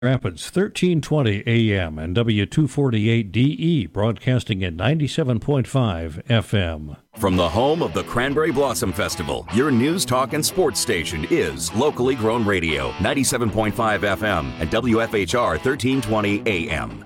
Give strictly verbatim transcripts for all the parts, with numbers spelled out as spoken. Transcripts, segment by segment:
Rapids, thirteen twenty A M and W two forty-eight D E, broadcasting at ninety-seven point five F M. From the home of the Cranberry Blossom Festival, your news, talk, and sports station is Locally Grown Radio, ninety-seven point five F M and W F H R thirteen twenty A M.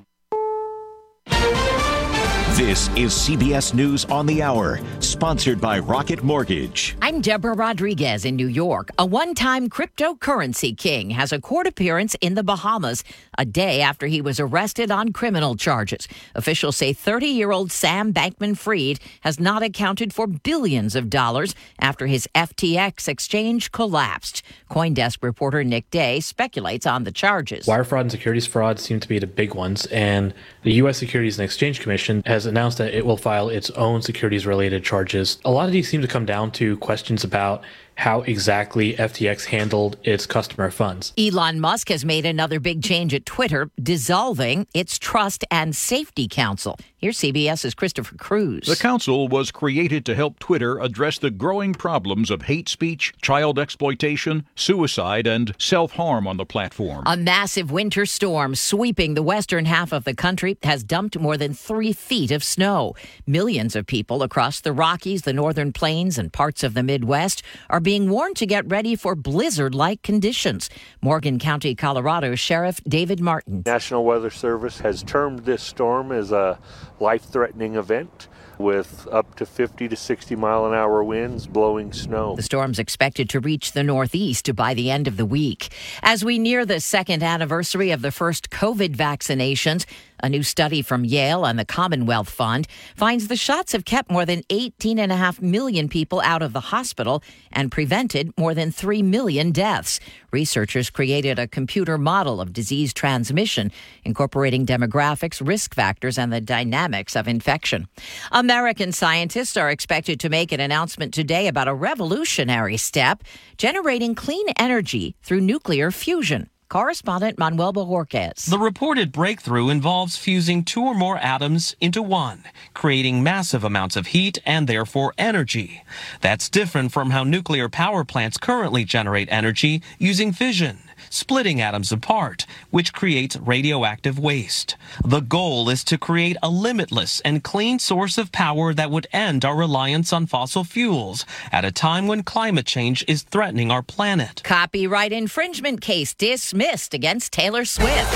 This is C B S News on the Hour, sponsored by Rocket Mortgage. I'm Deborah Rodriguez in New York. A one-time cryptocurrency king has a court appearance in the Bahamas a day after he was arrested on criminal charges. Officials say thirty-year-old Sam Bankman-Fried has not accounted for billions of dollars after his F T X exchange collapsed. CoinDesk reporter Nick Day speculates on the charges. Wire fraud and securities fraud seem to be the big ones, and the U S Securities and Exchange Commission has announced that it will file its own securities-related charges. A lot of these seem to come down to questions about how exactly F T X handled its customer funds. Elon Musk has made another big change at Twitter, dissolving its Trust and Safety Council. Here's CBS's Christopher Cruz. The council was created to help Twitter address the growing problems of hate speech, child exploitation, suicide, and self-harm on the platform. A massive winter storm sweeping the western half of the country has dumped more than three feet of snow. Millions of people across the Rockies, the Northern Plains, and parts of the Midwest are being warned to get ready for blizzard-like conditions. Morgan County, Colorado Sheriff David Martin. National Weather Service has termed this storm as a life-threatening event with up to fifty to sixty mile an hour winds blowing snow. The storm's expected to reach the Northeast by the end of the week. As we near the second anniversary of the first COVID vaccinations, a new study from Yale and the Commonwealth Fund finds the shots have kept more than eighteen point five million people out of the hospital and prevented more than three million deaths. Researchers created a computer model of disease transmission, incorporating demographics, risk factors, and the dynamics of infection. American scientists are expected to make an announcement today about a revolutionary step, generating clean energy through nuclear fusion. Correspondent Manuel Bojorquez. The reported breakthrough involves fusing two or more atoms into one, creating massive amounts of heat and therefore energy. That's different from how nuclear power plants currently generate energy using fission, splitting atoms apart, which creates radioactive waste. The goal is to create a limitless and clean source of power that would end our reliance on fossil fuels at a time when climate change is threatening our planet. Copyright infringement case dismissed against Taylor Swift.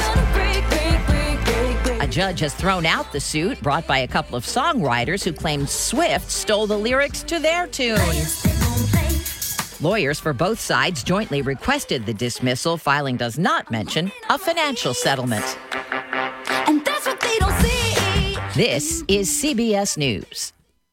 A judge has thrown out the suit brought by a couple of songwriters who claimed Swift stole the lyrics to their tune. Lawyers for both sides jointly requested the dismissal. Filing does not mention a financial settlement. And that's what they don't see. This is C B S News.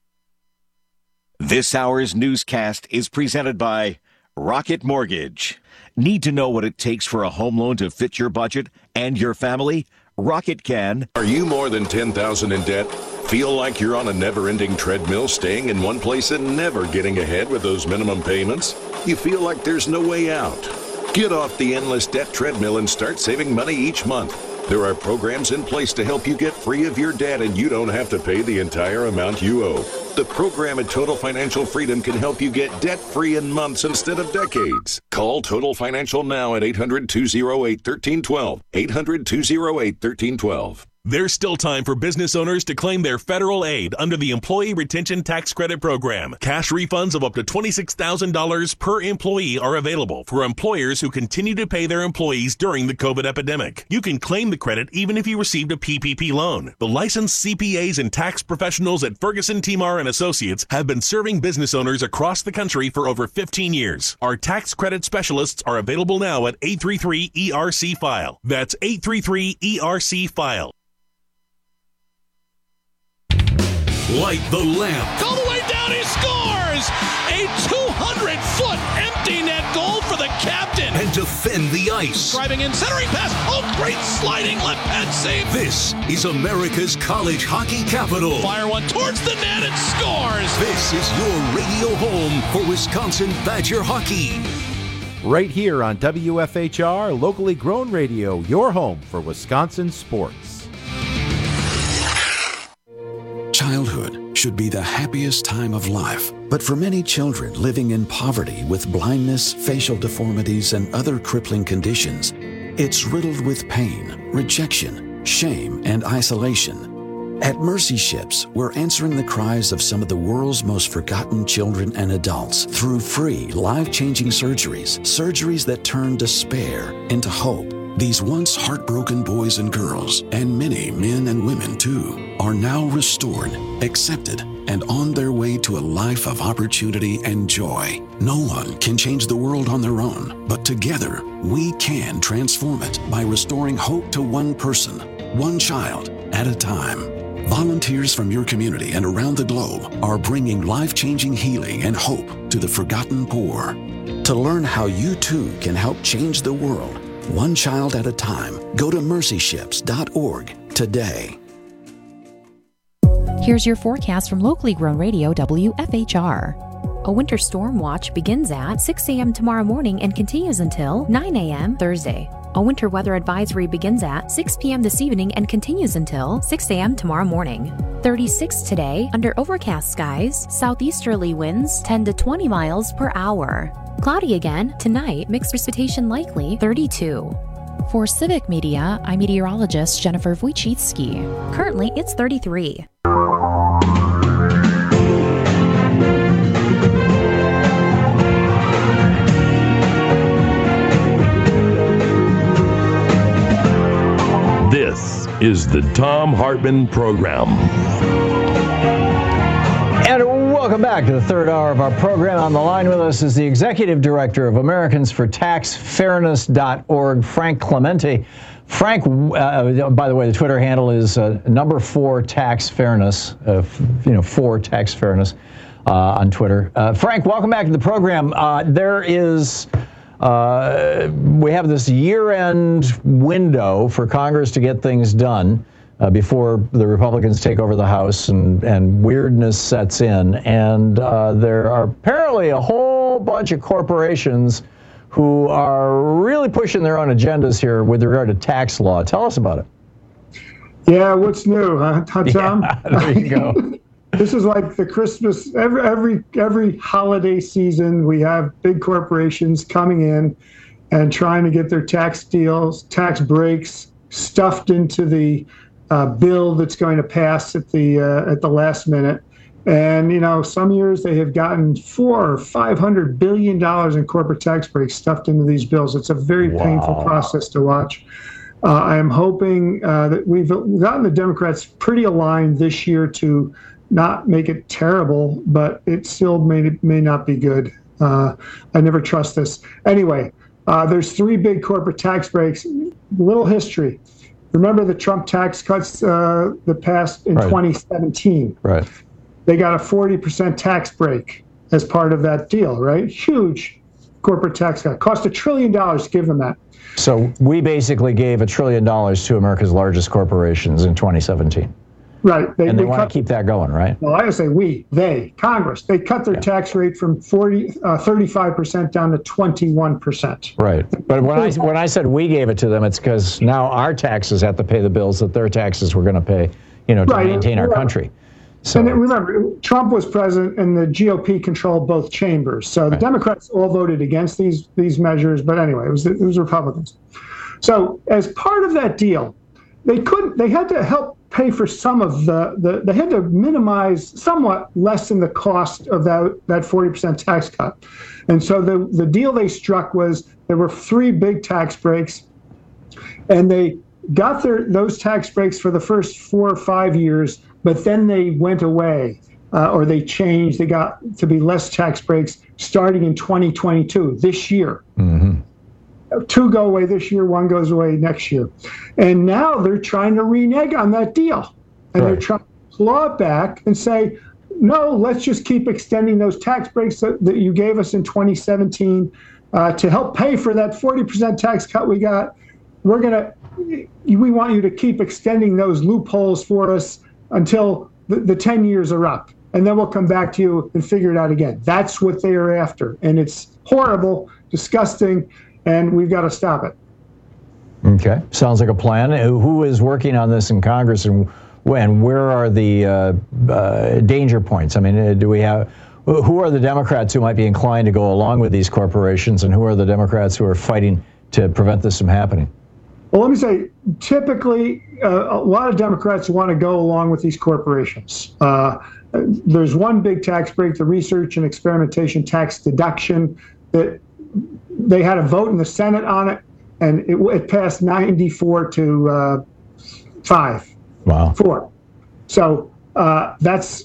This hour's newscast is presented by Rocket Mortgage. Need to know what it takes for a home loan to fit your budget and your family? Rocket can. Are you more than ten thousand dollars in debt? Feel like you're on a never-ending treadmill, staying in one place and never getting ahead with those minimum payments? You feel like there's no way out? Get off the endless debt treadmill and start saving money each month. There are programs in place to help you get free of your debt, and you don't have to pay the entire amount you owe. The program at Total Financial Freedom can help you get debt-free in months instead of decades. Call Total Financial now at eight hundred, two oh eight, one three one two. eight hundred, two oh eight, one three one two. There's still time for business owners to claim their federal aid under the Employee Retention Tax Credit Program. Cash refunds of up to twenty-six thousand dollars per employee are available for employers who continue to pay their employees during the COVID epidemic. You can claim the credit even if you received a P P P loan. The licensed C P As and tax professionals at Ferguson, Timar and Associates have been serving business owners across the country for over fifteen years. Our tax credit specialists are available now at eight three three E R C file. That's eight three three E R C file. Light the lamp. All the way down, he scores! A two hundred foot empty net goal for the captain. And defend the ice. Driving in, centering pass. Oh, great sliding left pad save. This is America's college hockey capital. Fire one towards the net and scores. This is your radio home for Wisconsin Badger hockey. Right here on W F H R, locally grown radio, your home for Wisconsin sports. Childhood should be the happiest time of life, but for many children living in poverty with blindness, facial deformities, and other crippling conditions, It's riddled with pain, rejection, shame, and isolation. At Mercy Ships, we're answering the cries of some of the world's most forgotten children and adults through free, life-changing surgeries, surgeries that turn despair into hope. These once heartbroken boys and girls, and many men and women too, are now restored, accepted, and on their way to a life of opportunity and joy. No one can change the world on their own, but together we can transform it by restoring hope to one person, one child at a time. Volunteers from your community and around the globe are bringing life-changing healing and hope to the forgotten poor. To learn how you too can help change the world, one child at a time, go to mercy ships dot org today. Here's your forecast from locally grown radio W F H R. A winter storm watch begins at six a.m. tomorrow morning and continues until nine a.m. Thursday. A winter weather advisory begins at six p.m. this evening and continues until six a.m. tomorrow morning. thirty-six today, under overcast skies, southeasterly winds ten to twenty miles per hour. Cloudy again tonight, mixed precipitation likely, thirty-two. For Civic Media, I'm meteorologist Jennifer Wojcicki. Currently, it's thirty-three. This is the Thom Hartmann Program. And welcome back to the third hour of our program. On the line with us is the Executive Director of Americans for Tax Fairness dot org, Frank Clemente. Frank, uh, by the way, the Twitter handle is uh, number four tax fairness, uh, you know, four tax fairness uh, on Twitter. Uh, Frank, welcome back to the program. Uh, there is... Uh, we have this year-end window for Congress to get things done uh, before the Republicans take over the House and, and weirdness sets in. And uh, there are apparently a whole bunch of corporations who are really pushing their own agendas here with regard to tax law. Tell us about it. Yeah, what's new, huh, Tom? Yeah, there you go. This is like the Christmas, every every every holiday season, we have big corporations coming in and trying to get their tax deals, tax breaks stuffed into the uh, bill that's going to pass at the uh, at the last minute. And, you know, some years they have gotten four or five hundred billion dollars in corporate tax breaks stuffed into these bills. It's a very wow. painful process to watch. Uh, I am hoping uh, that we've gotten the Democrats pretty aligned this year to not make it terrible, but it still may may not be good. Uh, I never trust this. Anyway, uh, there's three big corporate tax breaks. Little history. Remember the Trump tax cuts uh, that passed in right. twenty seventeen? Right. They got a forty percent tax break as part of that deal, right? Huge corporate tax cut. Cost a trillion dollars to give them that. So we basically gave a trillion dollars to America's largest corporations in twenty seventeen. Right. They, and they, they want cut, to keep that going, right? Well, I would say we, they, Congress, they cut their yeah. tax rate from forty, uh, thirty-five percent down to twenty-one percent. Right. But when I when I said we gave it to them, it's because now our taxes have to pay the bills that their taxes were going to pay, you know, to right. maintain our country. So and remember, Trump was president and the G O P controlled both chambers. So the right. Democrats all voted against these these measures. But anyway, it was it was Republicans. So as part of that deal, they couldn't. They had to help pay for some of the, the they had to minimize somewhat lessen the cost of that that forty percent tax cut. And so the the deal they struck was there were three big tax breaks, and they got their those tax breaks for the first four or five years, but then they went away uh, or they changed. They got to be less tax breaks starting in twenty twenty-two, this year. Mm-hmm. Two go away this year, one goes away next year. And now they're trying to renege on that deal. And right. they're trying to claw it back and say, no, let's just keep extending those tax breaks that, that you gave us in twenty seventeen uh, to help pay for that forty percent tax cut we got. We're going to, we want you to keep extending those loopholes for us until the, the ten years are up. And then we'll come back to you and figure it out again. That's what they are after. And it's horrible, disgusting, and we've got to stop it. Okay. Sounds like a plan. Who is working on this in Congress, and when? Where are the uh, uh, danger points? I mean, do we have, who are the Democrats who might be inclined to go along with these corporations, and who are the Democrats who are fighting to prevent this from happening? Well, let me say, typically, uh, a lot of Democrats want to go along with these corporations. Uh, there's one big tax break, the research and experimentation tax deduction, that they had a vote in the Senate on it, and it, it passed ninety-four to uh, five. Wow. Four. So uh, that's,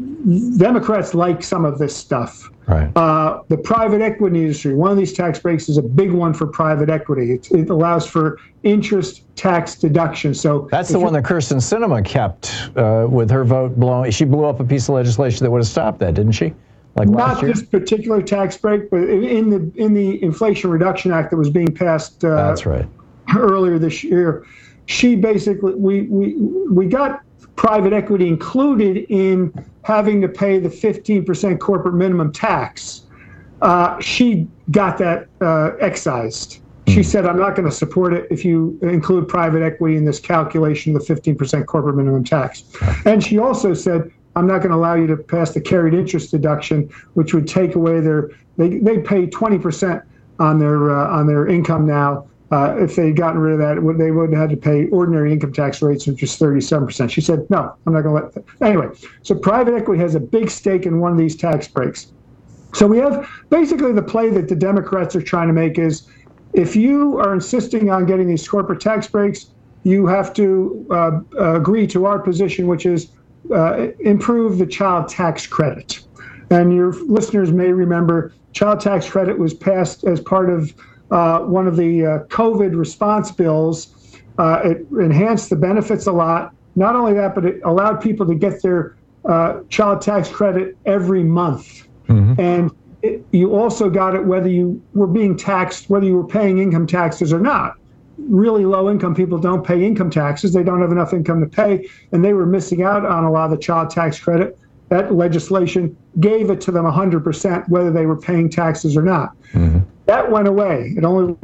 Democrats like some of this stuff. Right. Uh, the private equity industry, one of these tax breaks is a big one for private equity. It, it allows for interest tax deduction. So that's the one that Kirsten Sinema kept uh, with her vote blowing. She blew up a piece of legislation that would have stopped that, didn't she? Like not last year? this particular tax break, but in the in the Inflation Reduction Act that was being passed. Uh, that's right. Earlier this year, she basically we we we got private equity included in having to pay the fifteen percent corporate minimum tax. Uh, she got that uh, excised. She mm. said, I'm not going to support it if you include private equity in this calculation of the fifteen percent corporate minimum tax. And she also said, I'm not going to allow you to pass the carried interest deduction, which would take away their, they they pay twenty percent on their uh, on their income now. Uh, if they'd gotten rid of that, they would have had to pay ordinary income tax rates, which is thirty-seven percent. She said, no, I'm not going to let that. Anyway, so private equity has a big stake in one of these tax breaks. So we have basically the play that the Democrats are trying to make is, if you are insisting on getting these corporate tax breaks, you have to uh, uh, agree to our position, which is uh, improve the child tax credit. And your listeners may remember child tax credit was passed as part of Uh, one of the uh, COVID response bills. Uh, it enhanced the benefits a lot. Not only that, but it allowed people to get their uh, child tax credit every month. Mm-hmm. And it, you also got it whether you were being taxed, whether you were paying income taxes or not. Really low income people don't pay income taxes. They don't have enough income to pay, and they were missing out on a lot of the child tax credit. That legislation gave it to them one hundred percent whether they were paying taxes or not. Mm-hmm. That went away. It only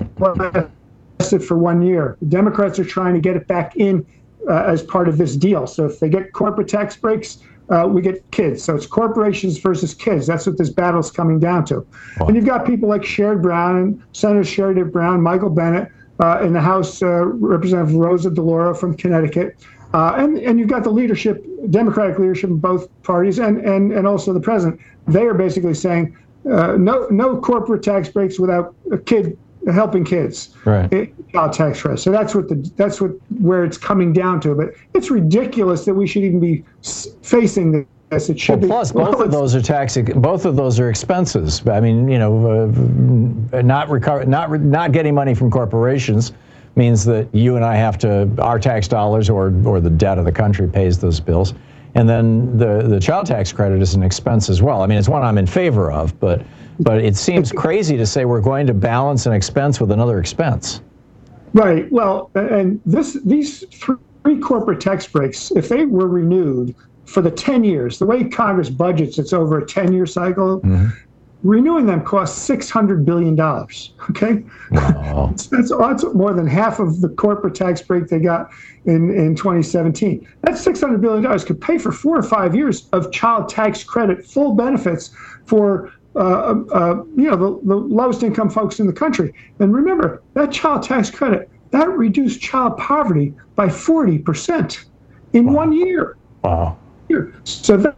lasted for one year. The Democrats are trying to get it back in uh, as part of this deal. So if they get corporate tax breaks, uh, we get kids. So it's corporations versus kids. That's what this battle's coming down to. Wow. And you've got people like Sherrod Brown and Senator Sherrod Brown, Michael Bennet, uh, in the House, uh, Representative Rosa DeLauro from Connecticut. Uh, and, and you've got the leadership, Democratic leadership in both parties, and, and, and also the president. They are basically saying, Uh, no, no corporate tax breaks without a kid helping kids. Right. Child tax credit. So that's what the that's what where it's coming down to. But it's ridiculous that we should even be facing this. It should well, be. Plus, both well, of those are tax. Both of those are expenses. I mean, you know, uh, not recover, not not getting money from corporations means that you and I have to, our tax dollars or or the debt of the country pays those bills. And then the, the child tax credit is an expense as well. I mean, it's one I'm in favor of, but but it seems crazy to say we're going to balance an expense with another expense. Right. Well, and this these three corporate tax breaks, if they were renewed for the ten years, the way Congress budgets, it's over a ten-year cycle. Mm-hmm. Renewing them costs six hundred billion dollars, okay? Wow. that's, that's, that's more than half of the corporate tax break they got in, in twenty seventeen. That six hundred billion dollars could pay for four or five years of child tax credit, full benefits for uh, uh, you know the, the lowest income folks in the country. And remember, that child tax credit, that reduced child poverty by forty percent in wow. one year. Wow. So that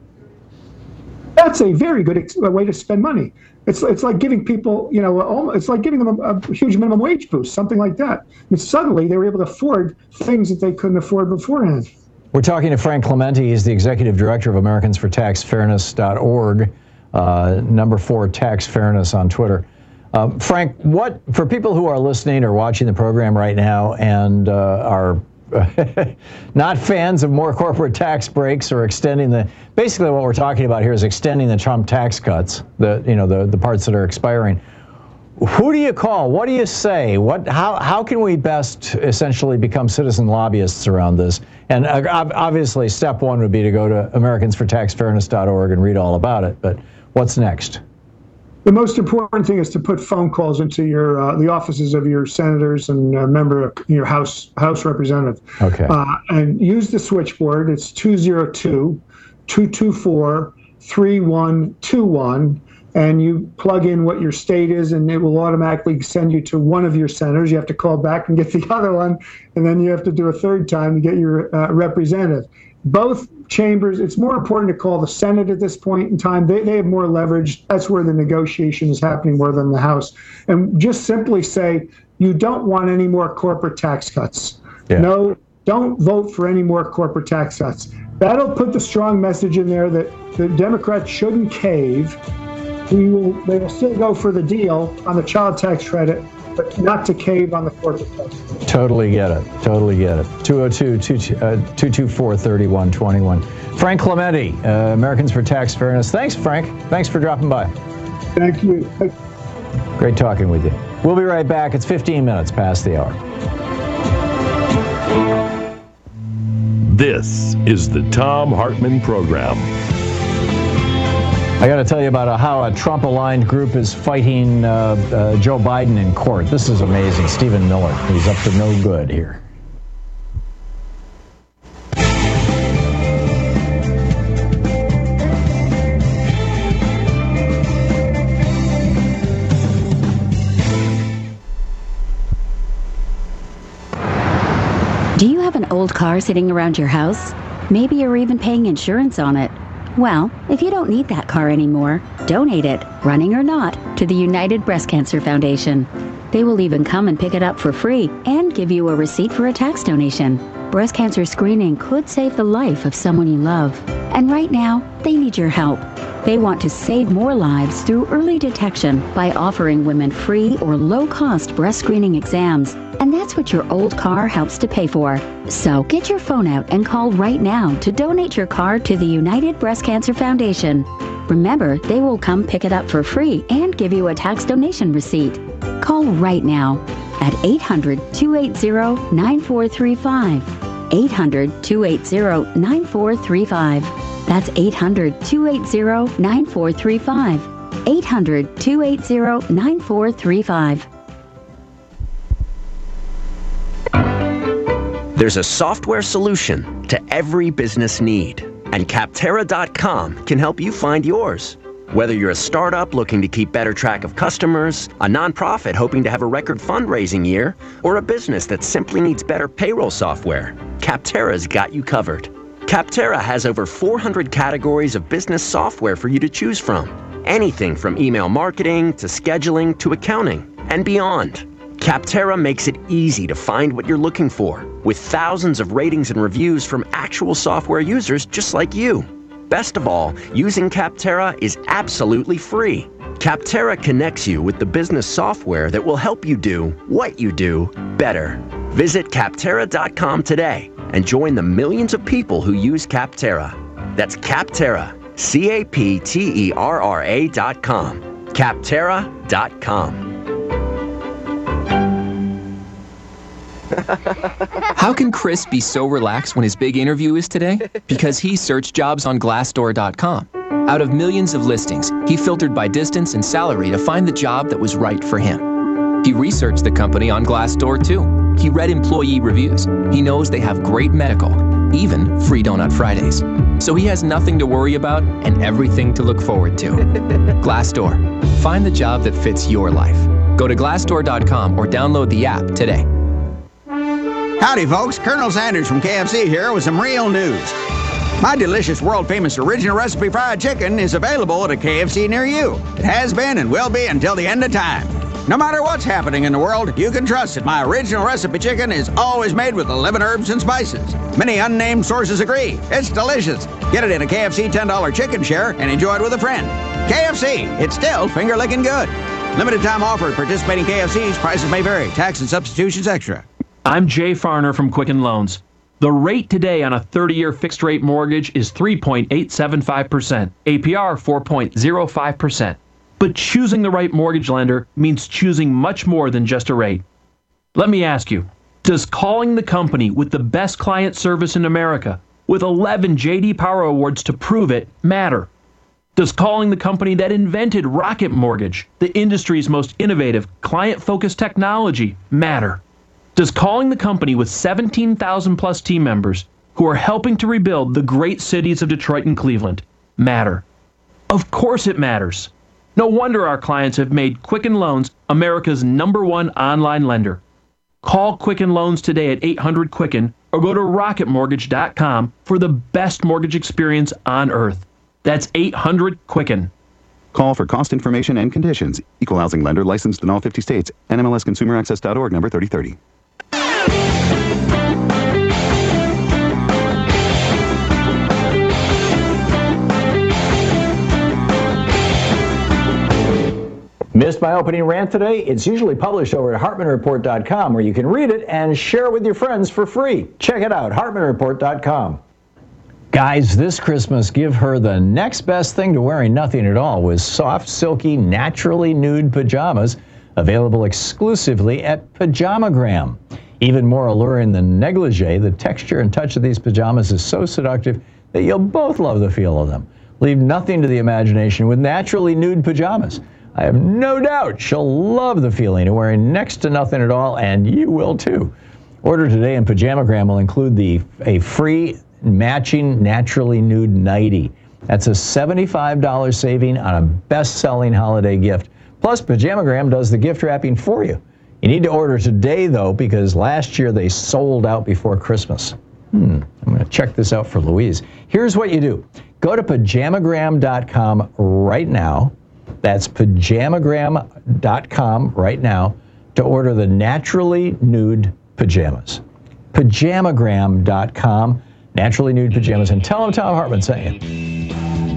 That's a very good ex- way to spend money. It's it's like giving people, you know, it's like giving them a, a huge minimum wage boost, something like that. And suddenly they were able to afford things that they couldn't afford beforehand. We're talking to Frank Clementi. He's the executive director of Americans for Tax Fairness dot org, uh, number four Tax Fairness on Twitter. Uh, Frank, what for people who are listening or watching the program right now and uh, are not fans of more corporate tax breaks or extending the, basically what we're talking about here is extending the Trump tax cuts, the you know the the parts that are expiring. Who do you call? What do you say? What how how can we best essentially become citizen lobbyists around this? And uh, obviously, step one would be to go to Americans for Tax Fairness dot org and read all about it. But what's next? The most important thing is to put phone calls into your uh, the offices of your senators and uh, member of your House House representative. Okay. Uh, and use the switchboard. It's two zero two, two two four, three one two one. and you plug in what your state is, and it will automatically send you to one of your centers. You have to call back and get the other one, and then you have to do a third time to get your uh, representative. Both chambers, it's more important to call the Senate at this point in time. They, they have more leverage. That's where the negotiation is happening more than the House. And just simply say, you don't want any more corporate tax cuts. Yeah. No, don't vote for any more corporate tax cuts. That'll put the strong message in there that the Democrats shouldn't cave. We will, they will still go for the deal on the child tax credit, but not to cave on the corporate tax credit. Totally get it. Totally get it. two oh two, two two four, three one two one. Frank Clemente, uh, Americans for Tax Fairness. Thanks, Frank. Thanks for dropping by. Thank you. Great talking with you. We'll be right back. It's fifteen minutes past the hour. This is the Thom Hartmann Program. I got to tell you about how a Trump-aligned group is fighting uh, uh, Joe Biden in court. This is amazing. Stephen Miller, who's up to no good here. Do you have an old car sitting around your house? Maybe you're even paying insurance on it. Well, if you don't need that car anymore, donate it, running or not, to the United Breast Cancer Foundation. They will even come and pick it up for free and give you a receipt for a tax donation. Breast cancer screening could save the life of someone you love. And right now, they need your help. They want to save more lives through early detection by offering women free or low-cost breast screening exams. And that's what your old car helps to pay for. So get your phone out and call right now to donate your car to the United Breast Cancer Foundation. Remember, they will come pick it up for free and give you a tax donation receipt. Call right now at eight hundred, two eight zero, nine four three five. eight hundred, two eight zero, nine four three five. That's eight hundred, two eight zero, nine four three five. eight hundred, two eight zero, nine four three five. There's a software solution to every business need, and Capterra dot com can help you find yours. Whether you're a startup looking to keep better track of customers, a nonprofit hoping to have a record fundraising year, or a business that simply needs better payroll software, Capterra's got you covered. Capterra has over four hundred categories of business software for you to choose from. Anything from email marketing to scheduling to accounting and beyond. Capterra makes it easy to find what you're looking for, with thousands of ratings and reviews from actual software users just like you. Best of all, using Capterra is absolutely free. Capterra connects you with the business software that will help you do what you do better. Visit Capterra dot com today and join the millions of people who use Capterra. That's Capterra, C A P T E R R A dot com. Capterra dot com. How can Chris be so relaxed when his big interview is today? Because he searched jobs on Glassdoor dot com. Out of millions of listings, he filtered by distance and salary to find the job that was right for him. He researched the company on Glassdoor too. He read employee reviews. He knows they have great medical, even free Donut Fridays. So he has nothing to worry about and everything to look forward to. Glassdoor. Find the job that fits your life. Go to Glassdoor dot com or download the app today. Howdy, folks. Colonel Sanders from K F C here with some real news. My delicious, world-famous original recipe fried chicken is available at a K F C near you. It has been and will be until the end of time. No matter what's happening in the world, you can trust that my original recipe chicken is always made with eleven herbs and spices. Many unnamed sources agree. It's delicious. Get it in a K F C ten dollar chicken share and enjoy it with a friend. K F C, it's still finger-licking good. Limited time offer at participating K F Cs. Prices may vary. Tax and substitutions extra. I'm Jay Farner from Quicken Loans. The rate today on a thirty-year fixed-rate mortgage is three point eight seven five percent, A P R four point zero five percent. But choosing the right mortgage lender means choosing much more than just a rate. Let me ask you, does calling the company with the best client service in America, with eleven J D Power Awards to prove it, matter? Does calling the company that invented Rocket Mortgage, the industry's most innovative, client-focused technology, matter? Does calling the company with seventeen thousand plus team members who are helping to rebuild the great cities of Detroit and Cleveland matter? Of course it matters. No wonder our clients have made Quicken Loans America's number one online lender. Call Quicken Loans today at eight hundred Quicken or go to rocket mortgage dot com for the best mortgage experience on earth. That's eight hundred Quicken. Call for cost information and conditions. Equal housing lender licensed in all fifty states. N M L S consumer access dot org number thirty thirty. Missed my opening rant today? It's usually published over at hartman report dot com where you can read it and share it with your friends for free. Check it out, hartman report dot com. Guys, this Christmas, give her the next best thing to wearing nothing at all with soft, silky, naturally nude pajamas available exclusively at Pajamagram. Even more alluring than negligee, the texture and touch of these pajamas is so seductive that you'll both love the feel of them. Leave nothing to the imagination with naturally nude pajamas. I have no doubt she'll love the feeling of wearing next to nothing at all, and you will too. Order today, and Pajamagram will include the a free matching naturally nude nightie. That's a seventy-five dollars saving on a best-selling holiday gift. Plus, Pajamagram does the gift wrapping for you. You need to order today, though, because last year they sold out before Christmas. Hmm, I'm going to check this out for Louise. Here's what you do. Go to pajamagram dot com right now. That's pajamagram dot com right now to order the naturally nude pajamas. pajamagram dot com, naturally nude pajamas, and tell them Tom Hartman sent you.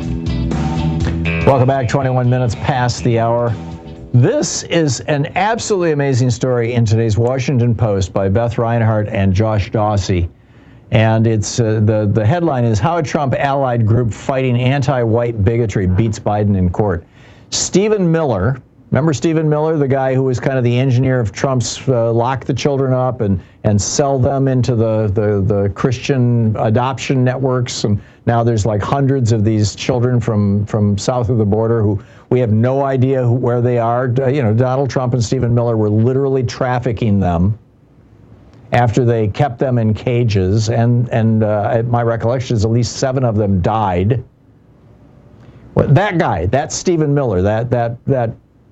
Welcome back, twenty-one minutes past the hour. This is an absolutely amazing story in today's Washington Post by Beth Reinhardt and Josh Dawsey. And it's uh, the, the headline is How a Trump Allied Group Fighting Anti-White Bigotry Beats Biden in Court. Stephen Miller, remember Stephen Miller, the guy who was kind of the engineer of Trump's uh, lock the children up and, and sell them into the, the, the Christian adoption networks. And now there's like hundreds of these children from, from south of the border who we have no idea who, where they are. You know, Donald Trump and Stephen Miller were literally trafficking them after they kept them in cages. And, and uh, my recollection is at least seven of them died. Well, that guy, that Stephen Miller, that that that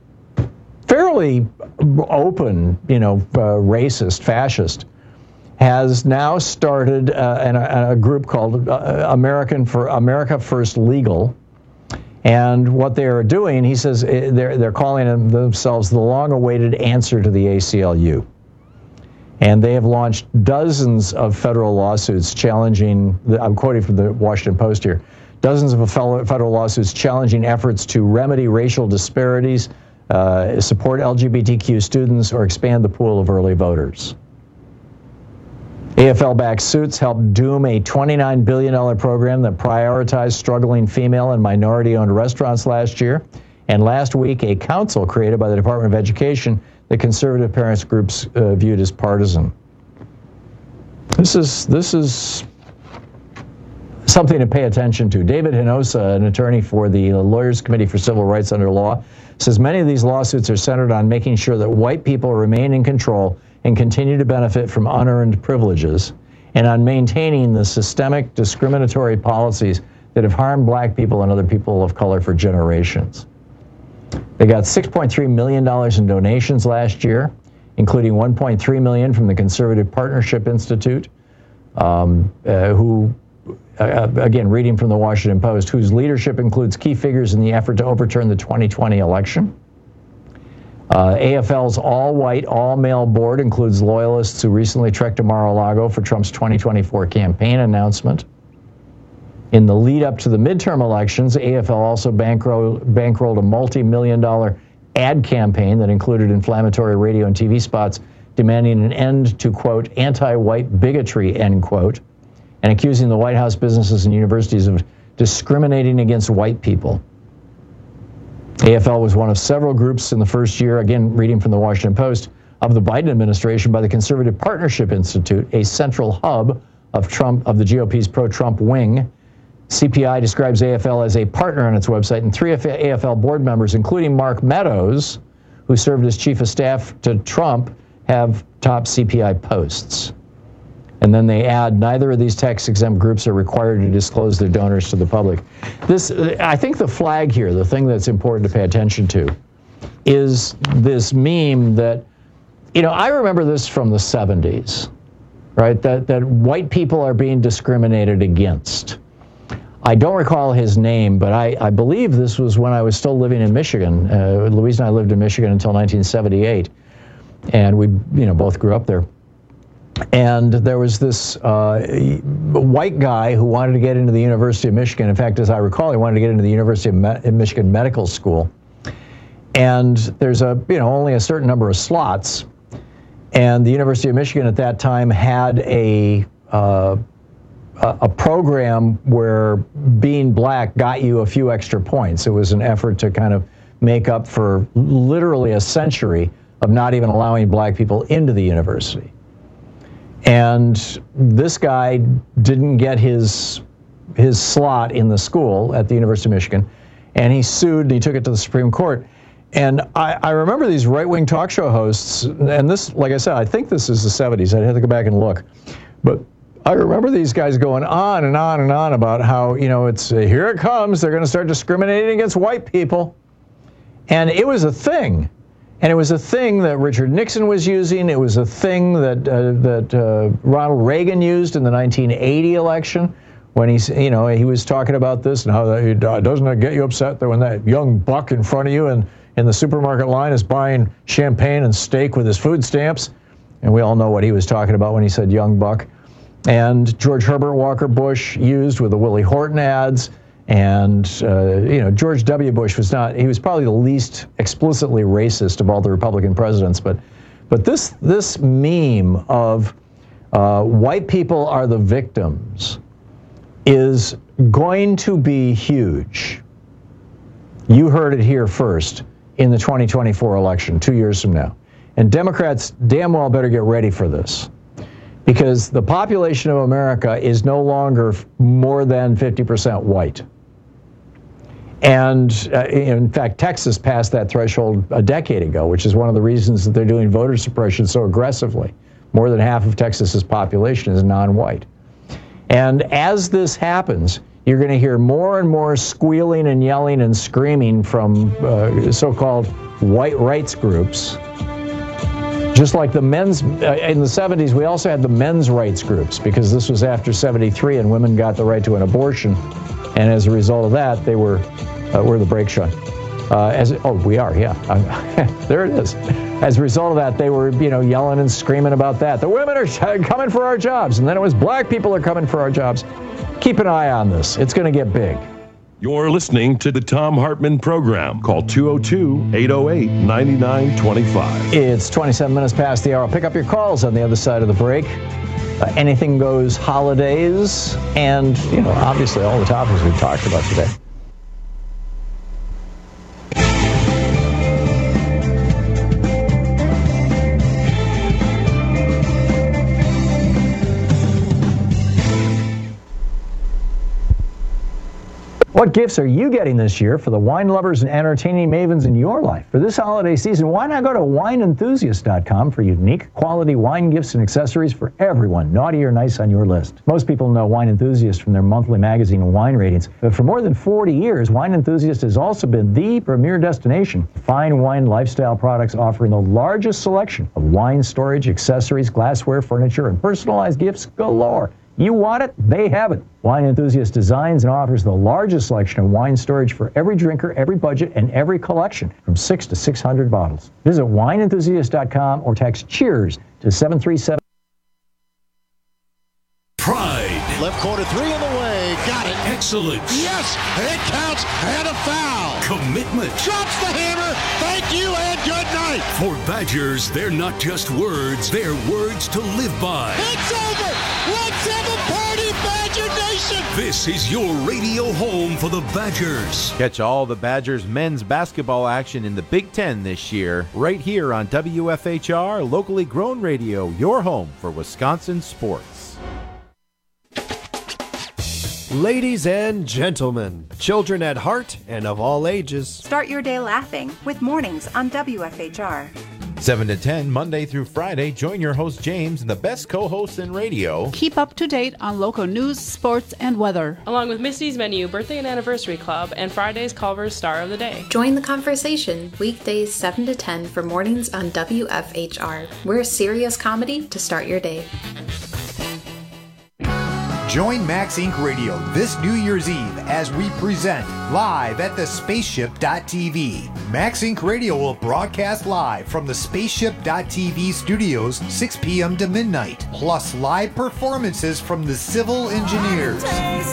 fairly open, you know, uh, racist, fascist, has now started uh, an, a group called uh, American for America First Legal, and what they are doing, he says, they're they're calling themselves the long-awaited answer to the A C L U, and they have launched dozens of federal lawsuits challenging. The, I'm quoting from the Washington Post here. Dozens of federal lawsuits challenging efforts to remedy racial disparities, uh, support L G B T Q students, or expand the pool of early voters. A F L-backed suits helped doom a twenty-nine billion dollars program that prioritized struggling female and minority-owned restaurants last year. And last week, a council created by the Department of Education that conservative parents groups uh, viewed as partisan. This is, this is something to pay attention to. David Hinosa, an attorney for the Lawyers Committee for Civil Rights Under Law, says many of these lawsuits are centered on making sure that white people remain in control and continue to benefit from unearned privileges, and on maintaining the systemic discriminatory policies that have harmed black people and other people of color for generations. They got six point three million dollars in donations last year, including one point three million dollars from the Conservative Partnership Institute, um, uh, who Uh, again, reading from the Washington Post, whose leadership includes key figures in the effort to overturn the twenty twenty election. Uh, A F L's all-white, all-male board includes loyalists who recently trekked to Mar-a-Lago for Trump's twenty twenty-four campaign announcement. In the lead-up to the midterm elections, A F L also bankroll, bankrolled a multi-million dollar ad campaign that included inflammatory radio and T V spots demanding an end to, quote, anti-white bigotry, end quote, and accusing the White House, businesses, and universities of discriminating against white people. A F L was one of several groups in the first year, again, reading from the Washington Post, of the Biden administration by the Conservative Partnership Institute, a central hub of Trump, of the G O P's pro-Trump wing. C P I describes A F L as a partner on its website, and three A F L board members, including Mark Meadows, who served as chief of staff to Trump, have top C P I posts. And then they add, neither of these tax-exempt groups are required to disclose their donors to the public. This, I think the flag here, the thing that's important to pay attention to, is this meme that, you know, I remember this from the seventies, right? That, that white people are being discriminated against. I don't recall his name, but I, I believe this was when I was still living in Michigan. Uh, Louise and I lived in Michigan until nineteen seventy-eight, and we, you know, both grew up there. And there was this uh, white guy who wanted to get into the University of Michigan. In fact, as I recall, he wanted to get into the University of Me- Michigan Medical School. And there's a, you know, only a certain number of slots. And the University of Michigan at that time had a uh, a program where being black got you a few extra points. It was an effort to kind of make up for literally a century of not even allowing black people into the university. And this guy didn't get his his slot in the school at the University of Michigan, and he sued, and he took it to the Supreme Court. And I, I remember these right-wing talk show hosts, and this, like I said, I think this is the seventies. I'd have to go back and look. But I remember these guys going on and on and on about how, you know, it's, uh, here it comes, they're going to start discriminating against white people. And it was a thing. And it was a thing that Richard Nixon was using. It was a thing that uh, that uh, Ronald Reagan used in the nineteen eighty election when he's, you know, he was talking about this and how that, doesn't it get you upset that when that young buck in front of you and in the supermarket line is buying champagne and steak with his food stamps? And we all know what he was talking about when he said young buck. And George Herbert Walker Bush used with the Willie Horton ads. And, uh, you know, George W. Bush was not, he was probably the least explicitly racist of all the Republican presidents. But but this, this meme of uh, white people are the victims is going to be huge. You heard it here first in the twenty twenty-four election, two years from now. And Democrats damn well better get ready for this. Because the population of America is no longer more than fifty percent white. And uh, in fact, Texas passed that threshold a decade ago, which is one of the reasons that they're doing voter suppression so aggressively. More than half of Texas's population is non-white. And as this happens, you're going to hear more and more squealing and yelling and screaming from uh, so-called white rights groups. Just like the men's, uh, in the seventies, we also had the men's rights groups, because this was after seventy-three and women got the right to an abortion. And as a result of that, they were, uh, we're the brake shot. Uh, as, oh, we are, yeah. There it is. As a result of that, they were, you know, yelling and screaming about that. The women are coming for our jobs. And then it was black people are coming for our jobs. Keep an eye on this. It's going to get big. You're listening to the Thom Hartmann Program. Call two oh two, eight oh eight, nine nine two five. It's twenty-seven minutes past the hour. I'll pick up your calls on the other side of the break. Uh, anything goes holidays, and, you know, obviously all the topics we've talked about today. What gifts are you getting this year for the wine lovers and entertaining mavens in your life? For this holiday season, why not go to wine enthusiast dot com for unique quality wine gifts and accessories for everyone, naughty or nice on your list. Most people know Wine Enthusiast from their monthly magazine and wine ratings, but for more than forty years, Wine Enthusiast has also been the premier destination for fine wine lifestyle products, offering the largest selection of wine storage, accessories, glassware, furniture, and personalized gifts galore. You want it, they have it. Wine Enthusiast designs and offers the largest selection of wine storage for every drinker, every budget, and every collection, from six to six hundred bottles. Visit wine enthusiast dot com or text CHEERS to seven three seven. Pride. Left corner three on the way. Got it. Excellence. Yes, it counts, and a foul. Commitment. Drops the hammer. Thank you and good night. For Badgers, they're not just words, they're words to live by. It's over. Let's have a party, Badger Nation. This is your radio home for the Badgers. Catch all the Badgers men's basketball action in the Big Ten this year, right here on W F H R, locally grown radio, your home for Wisconsin sports. Ladies and gentlemen, children at heart and of all ages, start your day laughing with Mornings on W F H R. seven to ten, Monday through Friday, join your host James and the best co-hosts in radio. Keep up to date on local news, sports, and weather. Along with Misty's Menu Birthday and Anniversary Club and Friday's Culver's Star of the Day. Join the conversation weekdays seven to ten for mornings on W F H R. We're serious comedy to start your day. Join Max Incorporated. Radio this New Year's Eve as we present live at the spaceship dot t v. Max Incorporated. Radio will broadcast live from the spaceship dot t v studios six p.m. to midnight, plus live performances from the Civil Engineers.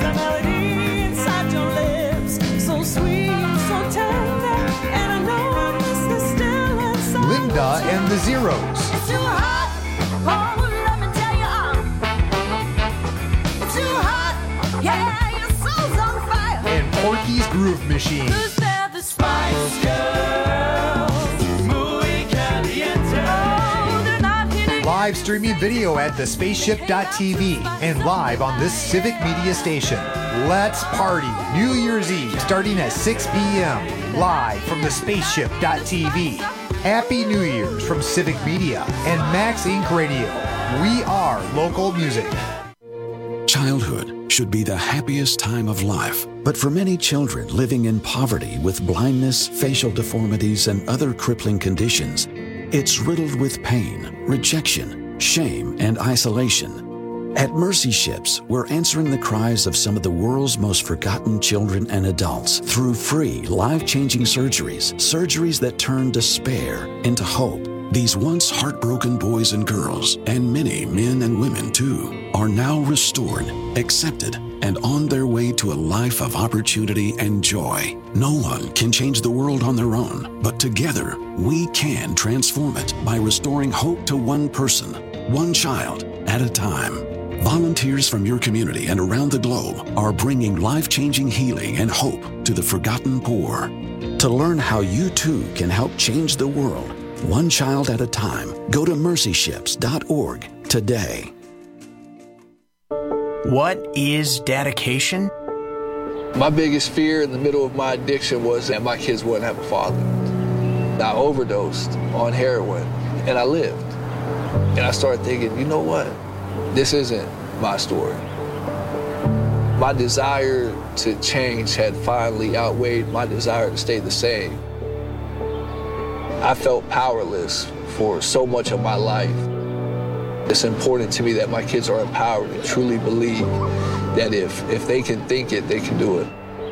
Linda and the Zeros. Yeah, your soul's on fire. And Porky's Groove Machine. Who's there, the Spice Girls? Muy caliente. Oh, they're not hitting. Live streaming video at the spaceship dot t v and live on this Civic Media station. Let's party New Year's Eve starting at six p.m. live from the spaceship dot t v. Happy New Year's from Civic Media and Max Incorporated. Radio. We are local music. Childhood should be the happiest time of life, but for many children living in poverty with blindness, facial deformities, and other crippling conditions, it's riddled with pain, rejection, shame, and isolation. At Mercy Ships, we're answering the cries of some of the world's most forgotten children and adults through free, life-changing surgeries, surgeries that turn despair into hope. These once heartbroken boys and girls, and many men and women too, are now restored, accepted, and on their way to a life of opportunity and joy. No one can change the world on their own, but together we can transform it by restoring hope to one person, one child at a time. Volunteers from your community and around the globe are bringing life-changing healing and hope to the forgotten poor. To learn how you too can help change the world, one child at a time, go to mercy ships dot org today. What is dedication? My biggest fear in the middle of my addiction was that my kids wouldn't have a father. I overdosed on heroin, and I lived. And I started thinking, you know what? This isn't my story. My desire to change had finally outweighed my desire to stay the same. I felt powerless for so much of my life. It's important to me that my kids are empowered and truly believe that if, if they can think it, they can do it.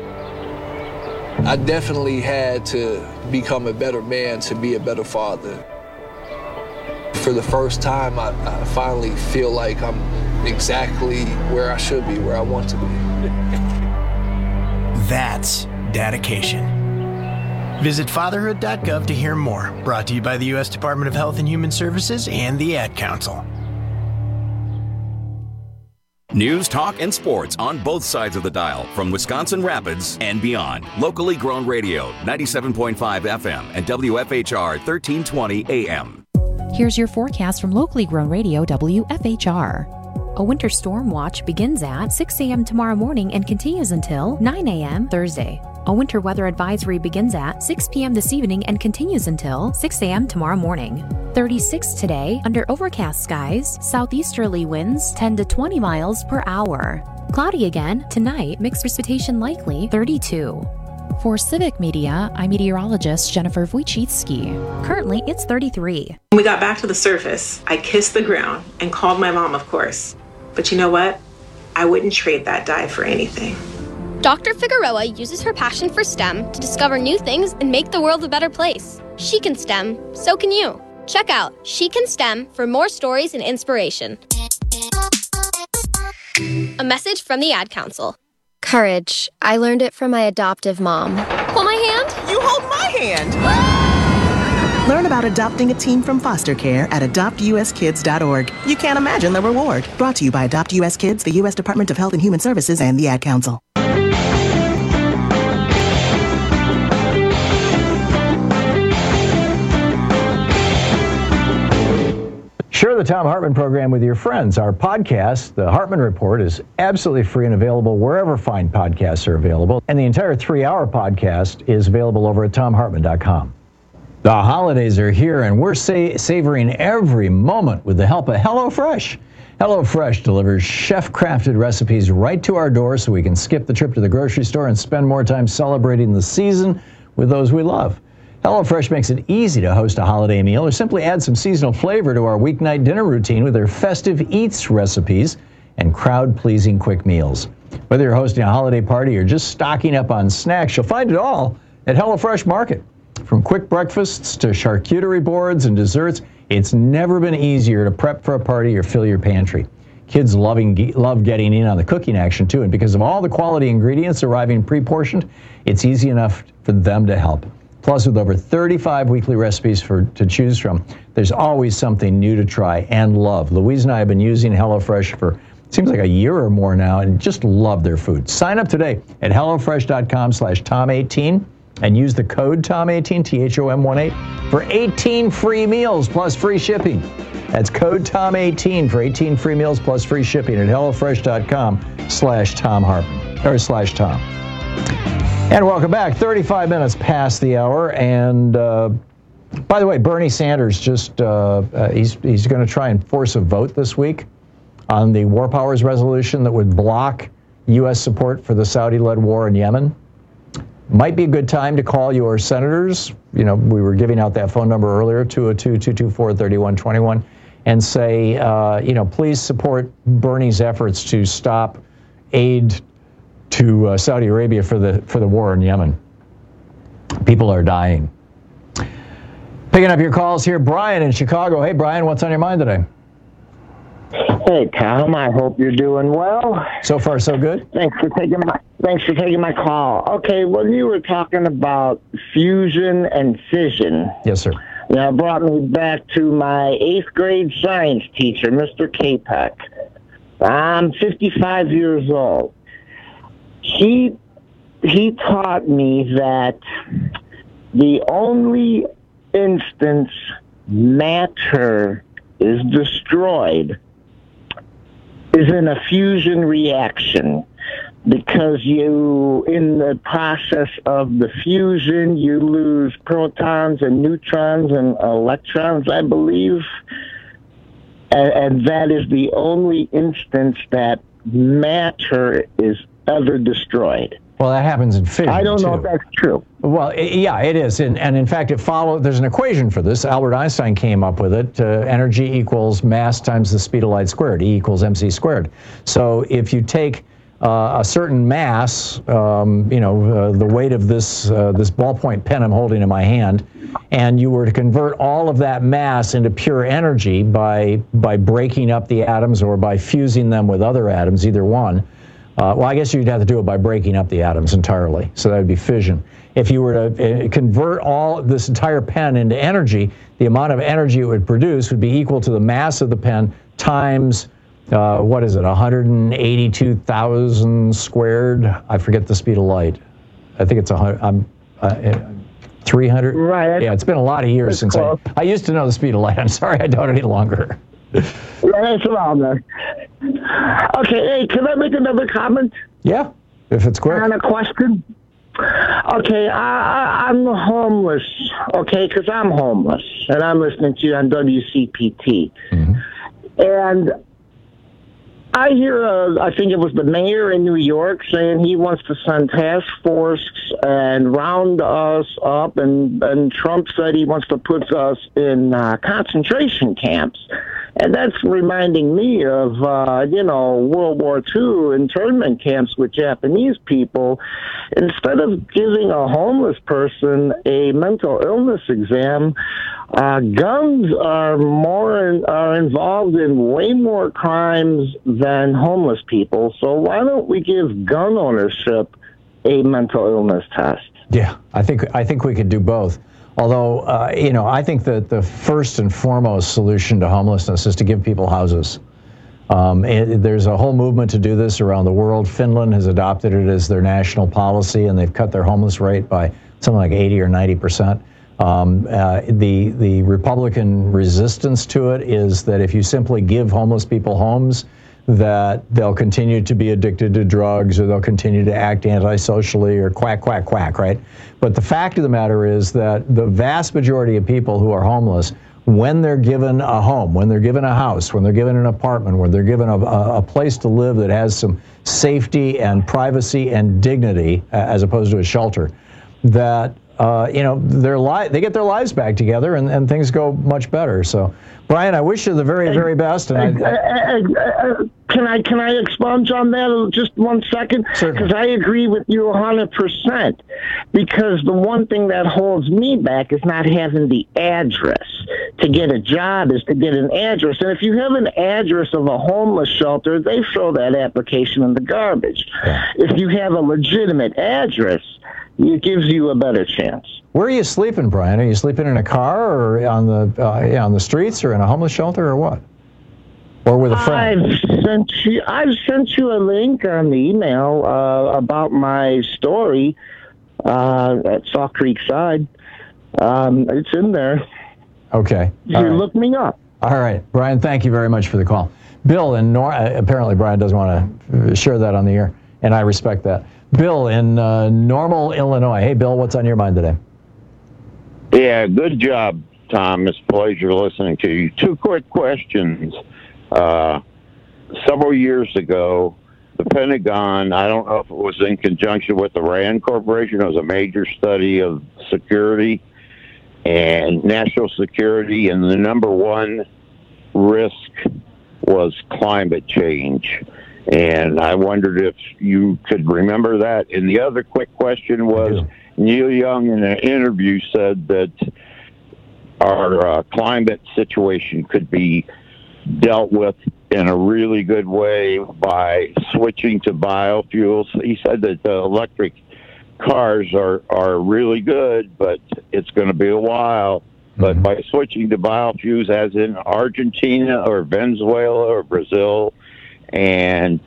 I definitely had to become a better man to be a better father. For the first time, I, I finally feel like I'm exactly where I should be, where I want to be. That's dedication. Visit fatherhood dot gov to hear more. Brought to you by the U S Department of Health and Human Services and the Ad Council. News, talk, and sports on both sides of the dial from Wisconsin Rapids and beyond. Locally grown radio, ninety-seven point five F M and W F H R thirteen twenty A M. Here's your forecast from locally grown radio W F H R. A winter storm watch begins at six a.m. tomorrow morning and continues until nine a.m. Thursday. A winter weather advisory begins at six p.m. this evening and continues until six a.m. tomorrow morning. thirty-six today, under overcast skies, southeasterly winds ten to twenty miles per hour. Cloudy again tonight, mixed precipitation likely, thirty-two. For Civic Media, I'm meteorologist Jennifer Wojcicki. Currently, it's thirty-three. When we got back to the surface, I kissed the ground and called my mom, of course. But you know what? I wouldn't trade that dive for anything. Doctor Figueroa uses her passion for STEM to discover new things and make the world a better place. She can STEM, so can you. Check out She Can STEM for more stories and inspiration. A message from the Ad Council. Courage. I learned it from my adoptive mom. Hold my hand. You hold my hand. Learn about adopting a teen from foster care at adopt u s kids dot org. You can't imagine the reward. Brought to you by Adopt U S Kids, the U S Department of Health and Human Services, and the Ad Council. Share the Thom Hartmann program with your friends. Our podcast, The Hartmann Report, is absolutely free and available wherever fine podcasts are available. And the entire three-hour podcast is available over at thom hartmann dot com. The holidays are here, and we're sa- savoring every moment with the help of HelloFresh. HelloFresh delivers chef-crafted recipes right to our door so we can skip the trip to the grocery store and spend more time celebrating the season with those we love. HelloFresh makes it easy to host a holiday meal or simply add some seasonal flavor to our weeknight dinner routine with their festive eats recipes and crowd-pleasing quick meals. Whether you're hosting a holiday party or just stocking up on snacks, you'll find it all at HelloFresh Market. From quick breakfasts to charcuterie boards and desserts, it's never been easier to prep for a party or fill your pantry. Kids loving, love getting in on the cooking action, too, and because of all the quality ingredients arriving pre-portioned, it's easy enough for them to help. Plus, with over thirty-five weekly recipes for to choose from, there's always something new to try and love. Louise and I have been using HelloFresh for, it seems like a year or more now, and just love their food. Sign up today at HelloFresh.com slash Tom eighteen. and use the code Tom eighteen, T H O M one eight, for eighteen free meals plus free shipping. That's code Tom eighteen for eighteen free meals plus free shipping at HelloFresh.com slash Tom Hartman, or slash Tom. And welcome back. thirty-five minutes past the hour, and uh, by the way, Bernie Sanders just, uh, uh, he's, he's going to try and force a vote this week on the War Powers resolution that would block U S support for the Saudi-led war in Yemen. Might be a good time to call your senators. You know, we were giving out that phone number earlier, two oh two, two two four, three one two one, and say, uh, you know, please support Bernie's efforts to stop aid to uh, Saudi Arabia for the for the war in Yemen. People are dying. Picking up your calls here, Brian in Chicago. Hey, Brian, what's on your mind today? Hey, Tom. I hope you're doing well. So far, so good. Thanks for taking my Thanks for taking my call. Okay, when you were talking about fusion and fission, yes, sir. That brought me back to my eighth grade science teacher, Mister Kapek. I'm fifty-five years old. He he taught me that the only instance matter is destroyed is in a fusion reaction, because you, in the process of the fusion, you lose protons and neutrons and electrons, I believe, and, and that is the only instance that matter is ever destroyed. Well, that happens in fission, I don't know too. if that's true. Well, it, yeah, it is. And, and in fact, it follows, there's an equation for this. Albert Einstein came up with it. Uh, energy equals mass times the speed of light squared. E equals mc squared. So if you take uh, a certain mass, um, you know, uh, the weight of this, uh, this ballpoint pen I'm holding in my hand, and you were to convert all of that mass into pure energy by, by breaking up the atoms or by fusing them with other atoms, either one, Uh, well, I guess you'd have to do it by breaking up the atoms entirely. So that would be fission. If you were to uh, convert all this entire pen into energy, the amount of energy it would produce would be equal to the mass of the pen times, uh, what is it, one hundred eighty-two thousand squared? I forget the speed of light. I think it's a, um, uh, three hundred. Right. Yeah, it's been a lot of years since I, I used to know the speed of light. I'm sorry, I don't any longer. Yeah, that's around there. Okay, hey, can I make another comment? Yeah, if it's quick. On a question? Okay, I, I, I'm homeless, okay, because I'm homeless, and I'm listening to you on W C P T. Mm-hmm. And I hear, uh, I think it was the mayor in New York saying he wants to send task force and round us up, and, and Trump said he wants to put us in uh, concentration camps. And that's reminding me of, uh, you know, World War Two internment camps with Japanese people. Instead of giving a homeless person a mental illness exam, uh, guns are more in, are involved in way more crimes than homeless people. So why don't we give gun ownership a mental illness test? Yeah, I think I think we could do both. Although, uh, you know, I think that the first and foremost solution to homelessness is to give people houses. Um, it, there's a whole movement to do this around the world. Finland has adopted it as their national policy, and they've cut their homeless rate by something like eighty or ninety percent. Um, uh, the, the Republican resistance to it is that if you simply give homeless people homes, that they'll continue to be addicted to drugs or they'll continue to act antisocially or quack, quack, quack, right? But the fact of the matter is that the vast majority of people who are homeless, when they're given a home, when they're given a house, when they're given an apartment, when they're given a, a place to live that has some safety and privacy and dignity uh, as opposed to a shelter, that uh, you know their li- they get their lives back together and, and things go much better. So, Brian, I wish you the very, very best. And I, I, I, can I can I expunge on that just one second? Because I agree with you one hundred percent. Because the one thing that holds me back is not having the address. To get a job is to get an address. And if you have an address of a homeless shelter, they throw that application in the garbage. Yeah. If you have a legitimate address, it gives you a better chance. Where are you sleeping, Brian? Are you sleeping in a car or on the uh, yeah, on the streets or in a homeless shelter or what? Or with a friend? I've sent you, I've sent you a link on the email uh, about my story uh, at Salt Creek Side. Um, it's in there. Okay. You right. Look me up. All right. Brian, thank you very much for the call. Bill, in Nor- uh, apparently Brian doesn't want to share that on the air, and I respect that. Bill in uh, Normal, Illinois. Hey, Bill, what's on your mind today? Yeah, good job, Tom. It's a pleasure listening to you. Two quick questions. Uh, several years ago, the Pentagon, I don't know if it was in conjunction with the RAND Corporation, it was a major study of security and national security, and the number one risk was climate change. And I wondered if you could remember that. And the other quick question was, Neil Young in an interview said that our uh, climate situation could be dealt with in a really good way by switching to biofuels. He said that the electric cars are, are really good, but it's going to be a while. But mm-hmm. by switching to biofuels, as in Argentina or Venezuela or Brazil, and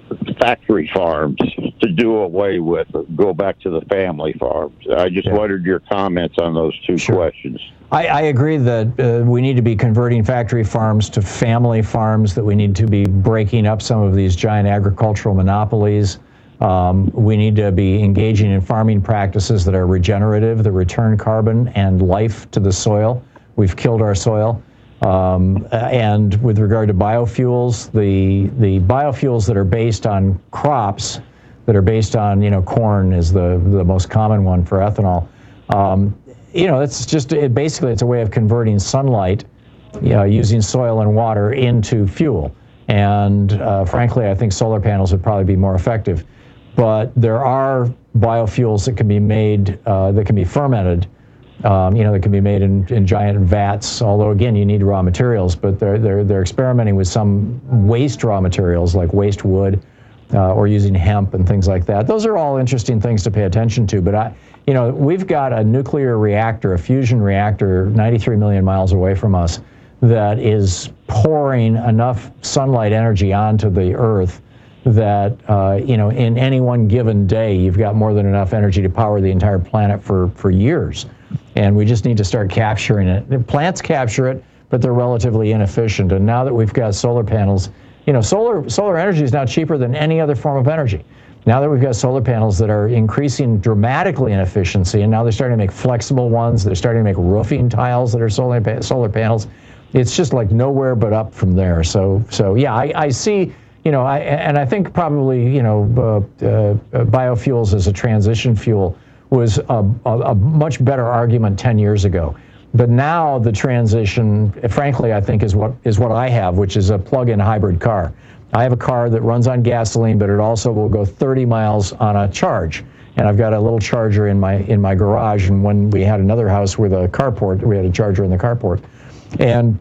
factory farms to do away with, go back to the family farms. I just yeah. wondered your comments on those two sure. questions. I, I agree that uh, we need to be converting factory farms to family farms, that we need to be breaking up some of these giant agricultural monopolies. Um, we need to be engaging in farming practices that are regenerative, that return carbon and life to the soil. We've killed our soil. Um, and with regard to biofuels, the the biofuels that are based on crops, that are based on, you know, corn is the, the most common one for ethanol. Um, you know, it's just, it basically it's a way of converting sunlight, you know, using soil and water into fuel. And uh, frankly, I think solar panels would probably be more effective. But there are biofuels that can be made, uh, that can be fermented, Um, you know, that can be made in, in giant vats, although, again, you need raw materials, but they're, they're, they're experimenting with some waste raw materials like waste wood uh, or using hemp and things like that. Those are all interesting things to pay attention to, but, I, you know, we've got a nuclear reactor, a fusion reactor, ninety-three million miles away from us that is pouring enough sunlight energy onto the Earth that, uh, you know, in any one given day, you've got more than enough energy to power the entire planet for, for years. And we just need to start capturing it. The plants capture it, but they're relatively inefficient. And now that we've got solar panels, you know, solar solar energy is now cheaper than any other form of energy. Now that we've got solar panels that are increasing dramatically in efficiency, and now they're starting to make flexible ones, they're starting to make roofing tiles that are solar pa- solar panels. It's just like nowhere but up from there. So, so yeah, I, I see, you know, I, and I think probably, you know, uh, uh, biofuels as a transition fuel was a, a, a much better argument ten years ago. But now the transition, frankly, I think is what is what I have, which is a plug-in hybrid car. I have a car that runs on gasoline, but it also will go thirty miles on a charge. And I've got a little charger in my in my garage. And when we had another house with a carport, we had a charger in the carport. And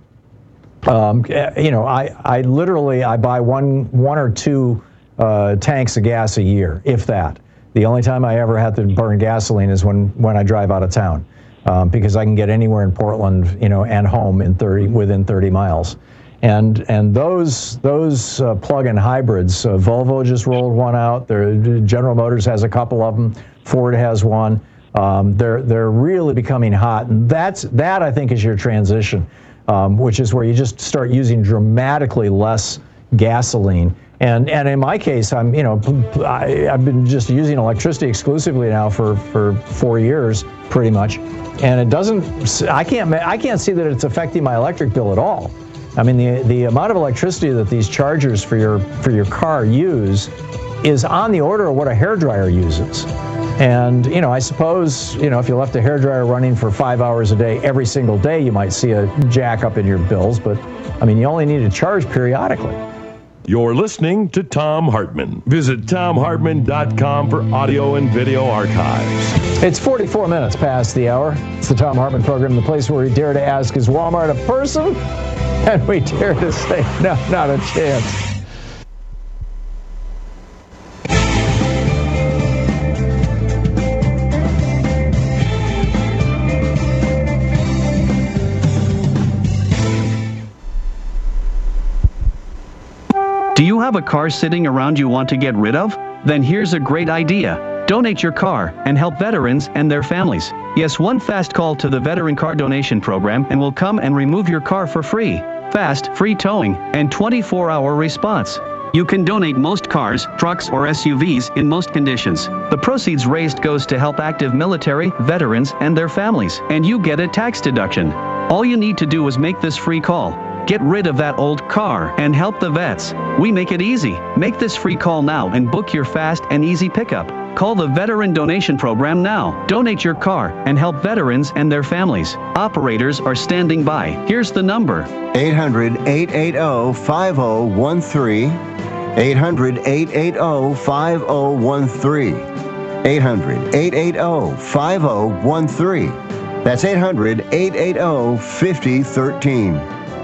um, you know, I I literally I buy one one or two uh, tanks of gas a year, if that. The only time I ever have to burn gasoline is when, when I drive out of town, um, because I can get anywhere in Portland, you know, and home in thirty within thirty miles, and and those those uh, plug-in hybrids, uh, Volvo just rolled one out. There, General Motors has a couple of them. Ford has one. Um, they're they're really becoming hot, and that's that I think is your transition, um, which is where you just start using dramatically less gasoline. And and in my case, I'm you know I, I've been just using electricity exclusively now for, for four years, pretty much, and it doesn't. I can't I can't see that it's affecting my electric bill at all. I mean, the the amount of electricity that these chargers for your for your car use is on the order of what a hairdryer uses. And, you know, I suppose, you know, if you left a hairdryer running for five hours a day every single day, you might see a jack up in your bills. But, I mean, you only need to charge periodically. You're listening to Thom Hartmann. Visit Thom Hartmann dot com for audio and video archives. It's forty-four minutes past the hour. It's the Thom Hartmann program, the place where we dare to ask, is Walmart a person? And we dare to say, no, not a chance. Do you have a car sitting around you want to get rid of? Then here's a great idea. Donate your car and help veterans and their families. Yes, one fast call to the Veteran Car Donation Program and we'll come and remove your car for free. Fast, free towing, and twenty-four hour response. You can donate most cars, trucks, or S U Vs in most conditions. The proceeds raised goes to help active military, veterans, and their families, and you get a tax deduction. All you need to do is make this free call. Get rid of that old car and help the vets. We make it easy. Make this free call now and book your fast and easy pickup. Call the Veteran Donation Program now. Donate your car and help veterans and their families. Operators are standing by. Here's the number. eight hundred, eight eight zero, five zero one three. eight hundred, eight eight zero, five zero one three. eight hundred, eight eight zero, five zero one three. That's eight hundred, eight eight zero, five zero one three.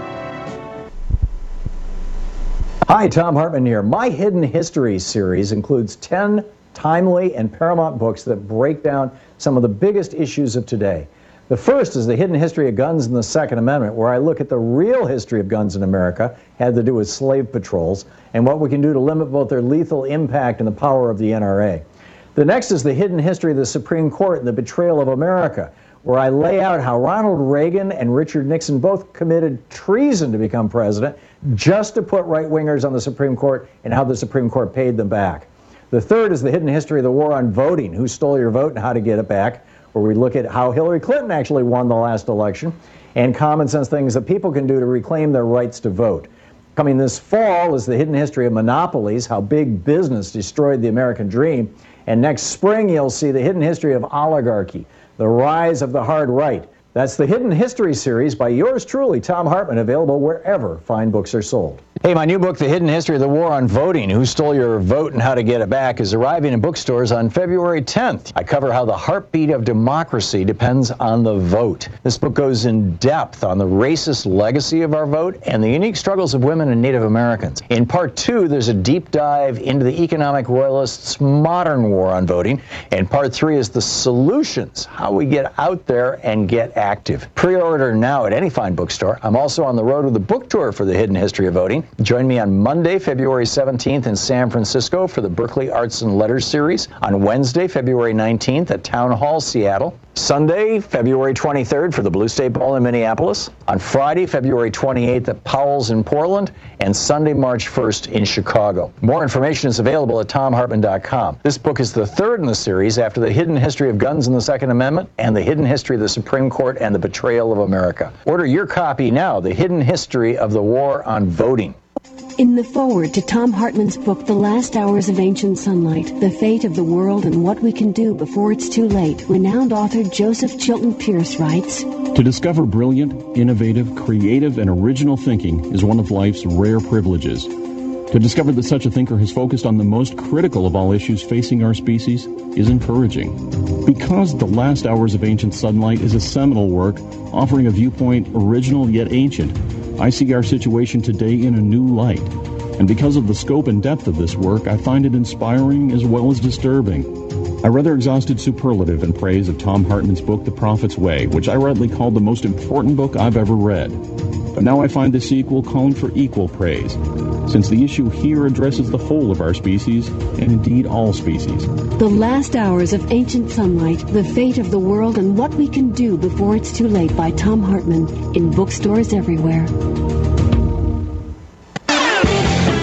Hi, Thom Hartmann here. My Hidden History series includes ten timely and paramount books that break down some of the biggest issues of today. The first is The Hidden History of Guns and the Second Amendment, where I look at the real history of guns in America, had to do with slave patrols, and what we can do to limit both their lethal impact and the power of the N R A. The next is The Hidden History of the Supreme Court and the Betrayal of America, where I lay out how Ronald Reagan and Richard Nixon both committed treason to become president just to put right-wingers on the Supreme Court and how the Supreme Court paid them back. The third is The Hidden History of the War on Voting, Who Stole Your Vote and How to Get It Back, where we look at how Hillary Clinton actually won the last election and common sense things that people can do to reclaim their rights to vote. Coming this fall is The Hidden History of Monopolies, How Big Business Destroyed the American Dream. And next spring, you'll see The Hidden History of Oligarchy, The Rise of the Hard Right. That's the Hidden History series by yours truly, Thom Hartmann, available wherever fine books are sold. Hey, my new book, The Hidden History of the War on Voting, Who Stole Your Vote and How to Get It Back, is arriving in bookstores on February tenth. I cover how the heartbeat of democracy depends on the vote. This book goes in depth on the racist legacy of our vote and the unique struggles of women and Native Americans. In part two, there's a deep dive into the economic royalists' modern war on voting. And part three is the solutions, how we get out there and get active. Pre-order now at any fine bookstore. I'm also on the road with a book tour for The Hidden History of Voting. Join me on Monday, February seventeenth in San Francisco for the Berkeley Arts and Letters series. On Wednesday, February nineteenth at Town Hall, Seattle. Sunday, February twenty-third for the Blue State Ball in Minneapolis. On Friday, February twenty-eighth at Powell's in Portland. And Sunday, March first in Chicago. More information is available at Thom Hartmann dot com. This book is the third in the series after The Hidden History of Guns and the Second Amendment and The Hidden History of the Supreme Court and the Betrayal of America. Order your copy now, The Hidden History of the War on Voting. In the foreword to Thom Hartmann's book, The Last Hours of Ancient Sunlight, The Fate of the World and What We Can Do Before It's Too Late, renowned author Joseph Chilton Pearce writes, To discover brilliant, innovative, creative, and original thinking is one of life's rare privileges. To discover that such a thinker has focused on the most critical of all issues facing our species is encouraging. Because The Last Hours of Ancient Sunlight is a seminal work offering a viewpoint original yet ancient, I see our situation today in a new light. And because of the scope and depth of this work, I find it inspiring as well as disturbing. I rather exhausted superlative in praise of Thom Hartmann's book, The Prophet's Way, which I rightly called the most important book I've ever read. But now I find the sequel calling for equal praise, since the issue here addresses the whole of our species, and indeed all species. The Last Hours of Ancient Sunlight, The Fate of the World and What We Can Do Before It's Too Late by Thom Hartmann, in bookstores everywhere.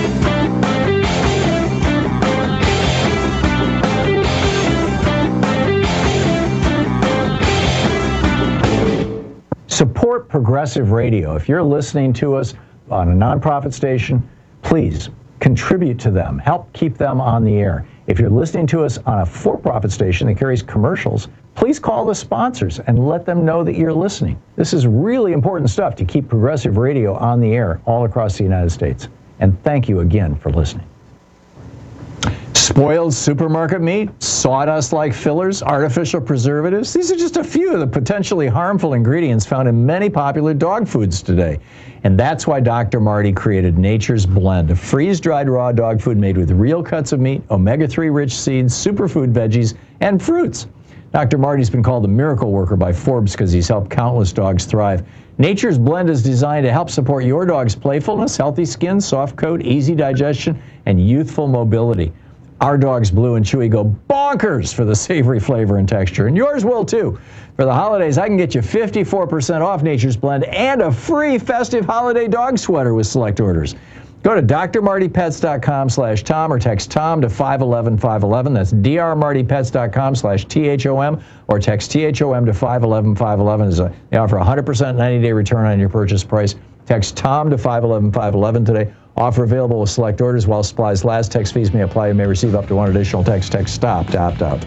Support Progressive Radio. If you're listening to us on a nonprofit station, please contribute to them. Help keep them on the air. If you're listening to us on a for-profit station that carries commercials, please call the sponsors and let them know that you're listening. This is really important stuff to keep Progressive Radio on the air all across the United States. And thank you again for listening. Spoiled supermarket meat, sawdust-like fillers, artificial preservatives. These are just a few of the potentially harmful ingredients found in many popular dog foods today. And that's why Doctor Marty created Nature's Blend, a freeze-dried raw dog food made with real cuts of meat, omega three rich seeds, superfood veggies, and fruits. Doctor Marty's been called the miracle worker by Forbes because he's helped countless dogs thrive. Nature's Blend is designed to help support your dog's playfulness, healthy skin, soft coat, easy digestion, and youthful mobility. Our dogs, Blue and Chewy, go bonkers for the savory flavor and texture, and yours will too. For the holidays, I can get you fifty-four percent off Nature's Blend and a free festive holiday dog sweater with select orders. Go to drmartypets.com slash Tom or text Tom to five one one five one one. That's drmartypets.com slash T H O M or text T H O M to five one one five one one. They offer a one hundred percent ninety-day return on your purchase price. Text Tom to five one one five one one today. Offer available with select orders while supplies last. Text fees may apply. You may receive up to one additional text. Text STOP to opt out.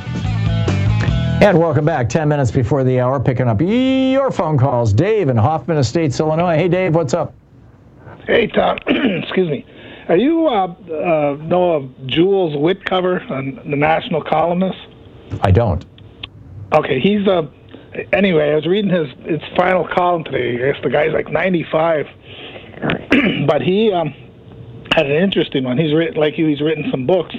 And welcome back. Ten minutes before the hour, picking up your phone calls. Dave in Hoffman Estates, Illinois. Hey, Dave, what's up? Hey, Tom. Excuse me. Are you uh, uh, know of Jules Whitcover, uh, the national columnist? I don't. Okay, he's uh, anyway. I was reading his his final column today. I guess the guy's like ninety-five, but he um, had an interesting one. He's written like he's written some books,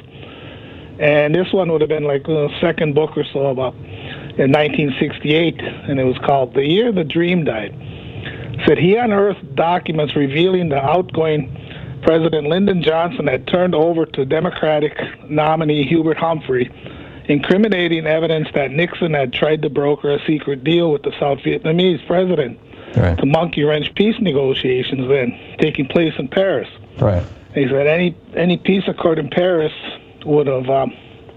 and this one would have been like the second book or so about in nineteen sixty-eight, and it was called "The Year the Dream Died." Said he unearthed documents revealing the outgoing President Lyndon Johnson had turned over to Democratic nominee Hubert Humphrey incriminating evidence that Nixon had tried to broker a secret deal with the South Vietnamese president right. to monkey wrench peace negotiations then taking place in Paris. Right. He said any any peace accord in Paris would have um,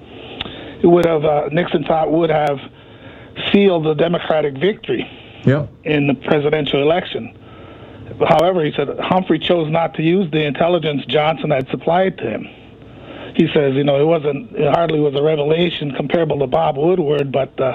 it would have uh, Nixon thought would have sealed the Democratic victory. Yep. In the presidential election. However, he said Humphrey chose not to use the intelligence Johnson had supplied to him. He says, you know, it wasn't, it hardly was a revelation comparable to Bob Woodward, but uh,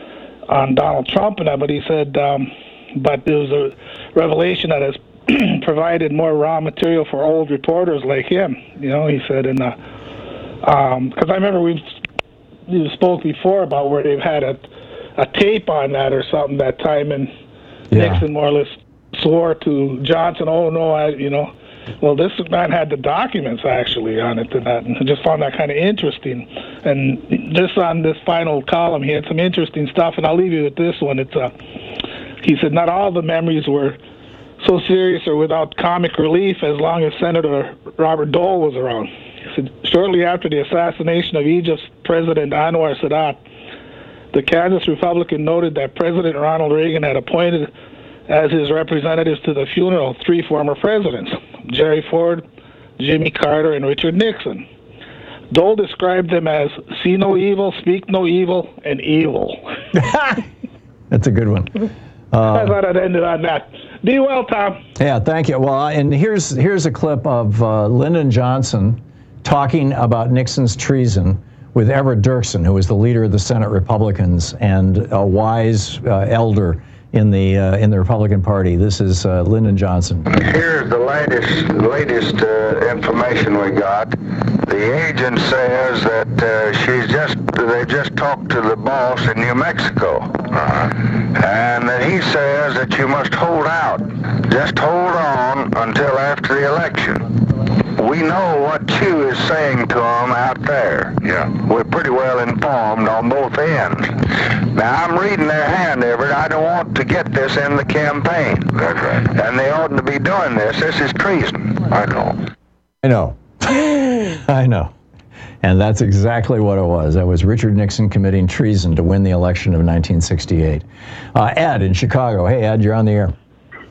on Donald Trump and that. But he said, um, but it was a revelation that has provided more raw material for old reporters like him. You know, he said, and because um, I remember we've you spoke before about where they've had a. a tape on that or something that time, and yeah. Nixon more or less swore to Johnson, oh, no, I, you know. Well, this man had the documents actually on it and that, and I just found that kind of interesting. And just on this final column, he had some interesting stuff, and I'll leave you with this one. It's uh, he said, not all the memories were so serious or without comic relief as long as Senator Robert Dole was around. He said, shortly after the assassination of Egypt's President Anwar Sadat, the Kansas Republican noted that President Ronald Reagan had appointed as his representatives to the funeral three former presidents, Jerry Ford, Jimmy Carter, and Richard Nixon. Dole described them as see no evil, speak no evil, and evil. That's a good one. Uh, I thought I'd end it on that. Be well, Tom. Yeah, thank you. Well, and here's here's a clip of uh, Lyndon Johnson talking about Nixon's treason with Everett Dirksen, who was the leader of the Senate Republicans and a wise uh, elder in the uh, in the Republican Party. This is uh, Lyndon Johnson. Here's the latest latest uh, information we got. The agent says that uh, she's just they just talked to the boss in New Mexico, uh-huh. and that he says that you must hold out, just hold on until after the election. We know what Q is saying to them out there. Yeah. We're pretty well informed on both ends. Now, I'm reading their hand, Everett. I don't want to get this in the campaign. That's right. And they oughtn't to be doing this. This is treason. I know. I know. I know. And that's exactly what it was. That was Richard Nixon committing treason to win the election of nineteen sixty-eight. Uh, Ed in Chicago. Hey, Ed, you're on the air.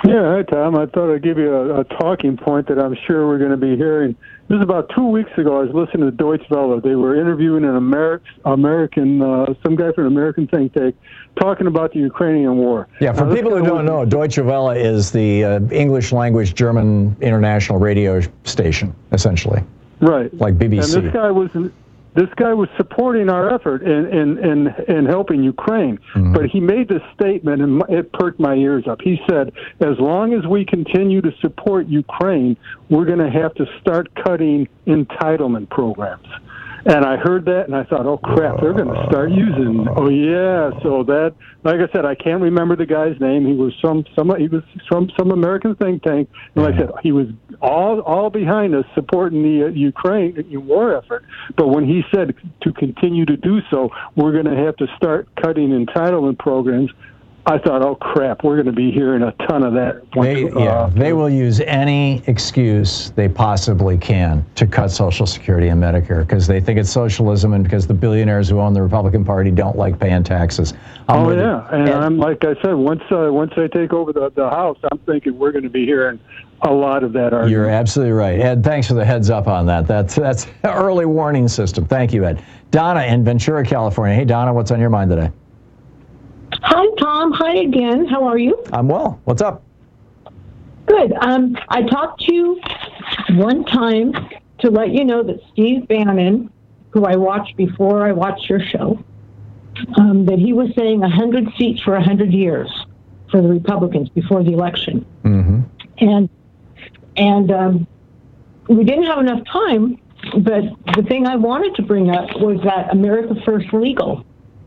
Yeah, hi, Tom. I thought I'd give you a, a talking point that I'm sure we're going to be hearing. This was about two weeks ago. I was listening to Deutsche Welle. They were interviewing an Ameri- American, uh, some guy from an American think tank, talking about the Ukrainian war. Yeah, for now, people who don't know, Deutsche Welle is the uh, English language German international radio station, essentially. Right. Like B B C. And this guy was this guy was supporting our effort in in in, in helping Ukraine. Mm-hmm. But he made this statement, and it perked my ears up. He said, "As long as we continue to support Ukraine, we're going to have to start cutting entitlement programs." And I heard that, and I thought, "Oh crap, they're going to start using." Oh yeah, so that, like I said, I can't remember the guy's name. He was from some, he was from some American think tank, and like I said, he was all all behind us supporting the uh, Ukraine war effort. But when he said to continue to do so, we're going to have to start cutting entitlement programs, I thought, oh crap, we're going to be hearing a ton of that. They, uh, yeah, they will use any excuse they possibly can to cut Social Security and Medicare because they think it's socialism and because the billionaires who own the Republican Party don't like paying taxes. I'm oh yeah, and, and I'm like I said, once uh, once they take over the, the House, I'm thinking we're going to be hearing a lot of that argument. You're absolutely right, Ed. Thanks for the heads up on that. That's that's an early warning system. Thank you, Ed. Donna in Ventura, California. Hey, Donna, what's on your mind today? Hi, Tom. Hi again. How are you? I'm well. What's up? Good. Um, I talked to you one time to let you know that Steve Bannon, who I watched before I watched your show, um, that he was saying one hundred seats for one hundred years for the Republicans before the election. Mm-hmm. And and um, we didn't have enough time, but the thing I wanted to bring up was that America First Legal.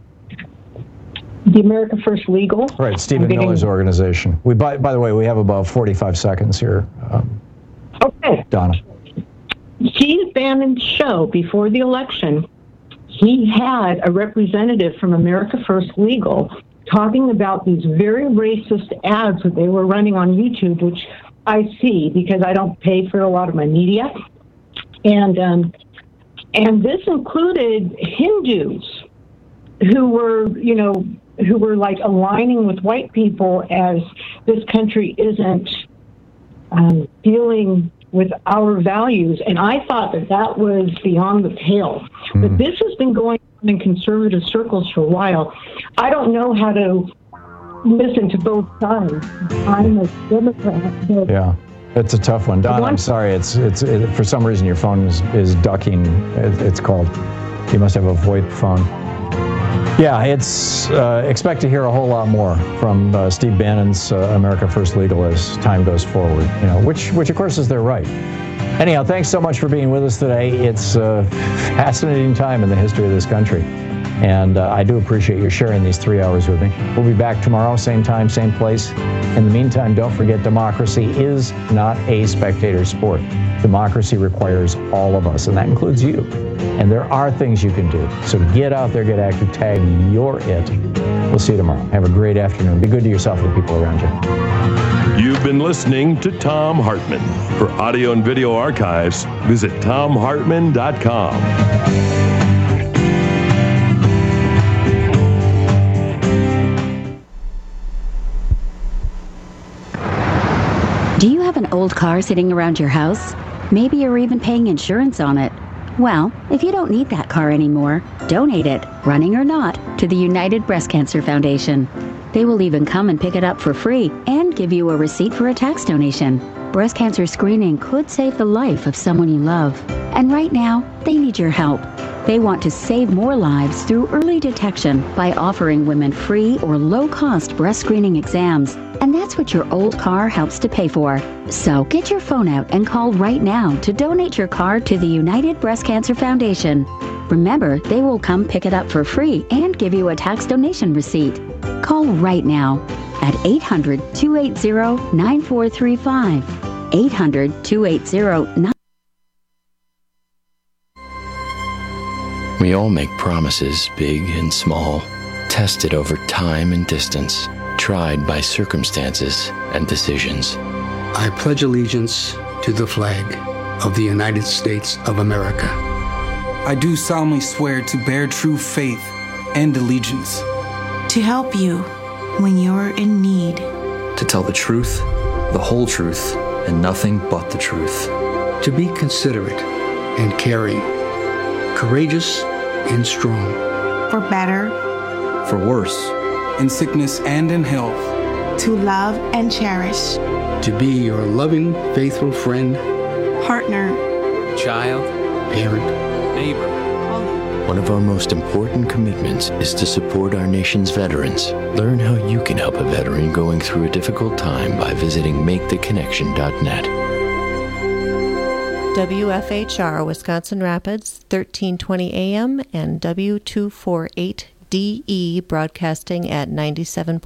The America First Legal. Right, Stephen Miller's organization. We by, by the way, we have about forty-five seconds here. Um, okay. Donna. Steve Bannon's show before the election, he had a representative from America First Legal talking about these very racist ads that they were running on YouTube, which I see because I don't pay for a lot of my media. And um, and this included Hindus who were, you know, who were like aligning with white people as this country isn't um, dealing with our values. And I thought that that was beyond the pale. Mm. But this has been going on in conservative circles for a while. I don't know how to listen to both sides. I'm a Democrat. But yeah. It's a tough one. Don, I'm sorry. It's it's it, for some reason your phone is, is ducking. It, it's called. You must have a VoIP phone. Yeah, it's uh, expect to hear a whole lot more from uh, Steve Bannon's uh, America First Legal as time goes forward. You know, which which of course is their right. Anyhow, thanks so much for being with us today. It's a fascinating time in the history of this country, and uh, I do appreciate you sharing these three hours with me. We'll be back tomorrow, same time, same place. In the meantime, don't forget, democracy is not a spectator sport. Democracy requires all of us, and that includes you. And there are things you can do. So get out there, get active, tag your it. We'll see you tomorrow. Have a great afternoon. Be good to yourself and the people around you. You've been listening to Thom Hartmann. For audio and video archives, visit thom hartmann dot com. Do you have an old car sitting around your house? Maybe you're even paying insurance on it. Well, if you don't need that car anymore, donate it, running or not, to the United Breast Cancer Foundation. They will even come and pick it up for free and give you a receipt for a tax donation. Breast cancer screening could save the life of someone you love. And right now, they need your help. They want to save more lives through early detection by offering women free or low-cost breast screening exams. And that's what your old car helps to pay for. So get your phone out and call right now to donate your car to the United Breast Cancer Foundation. Remember, they will come pick it up for free and give you a tax donation receipt. Call right now at eight hundred, two eight zero, nine four three five. eight hundred, two eight zero, nine four three five. We all make promises, big and small, tested over time and distance, tried by circumstances and decisions. I pledge allegiance to the flag of the United States of America. I do solemnly swear to bear true faith and allegiance. To help you when you're in need. To tell the truth the whole truth, and nothing but the truth. To be considerate and caring, courageous and strong. For better, for worse, in sickness and in health. To love and cherish. To be your loving, faithful friend, partner, child, parent, neighbor. One of our most important commitments is to support our nation's veterans. Learn how you can help a veteran going through a difficult time by visiting make the connection dot net. W F H R Wisconsin Rapids, thirteen twenty A M and W two forty-eight D E broadcasting at ninety-seven point five.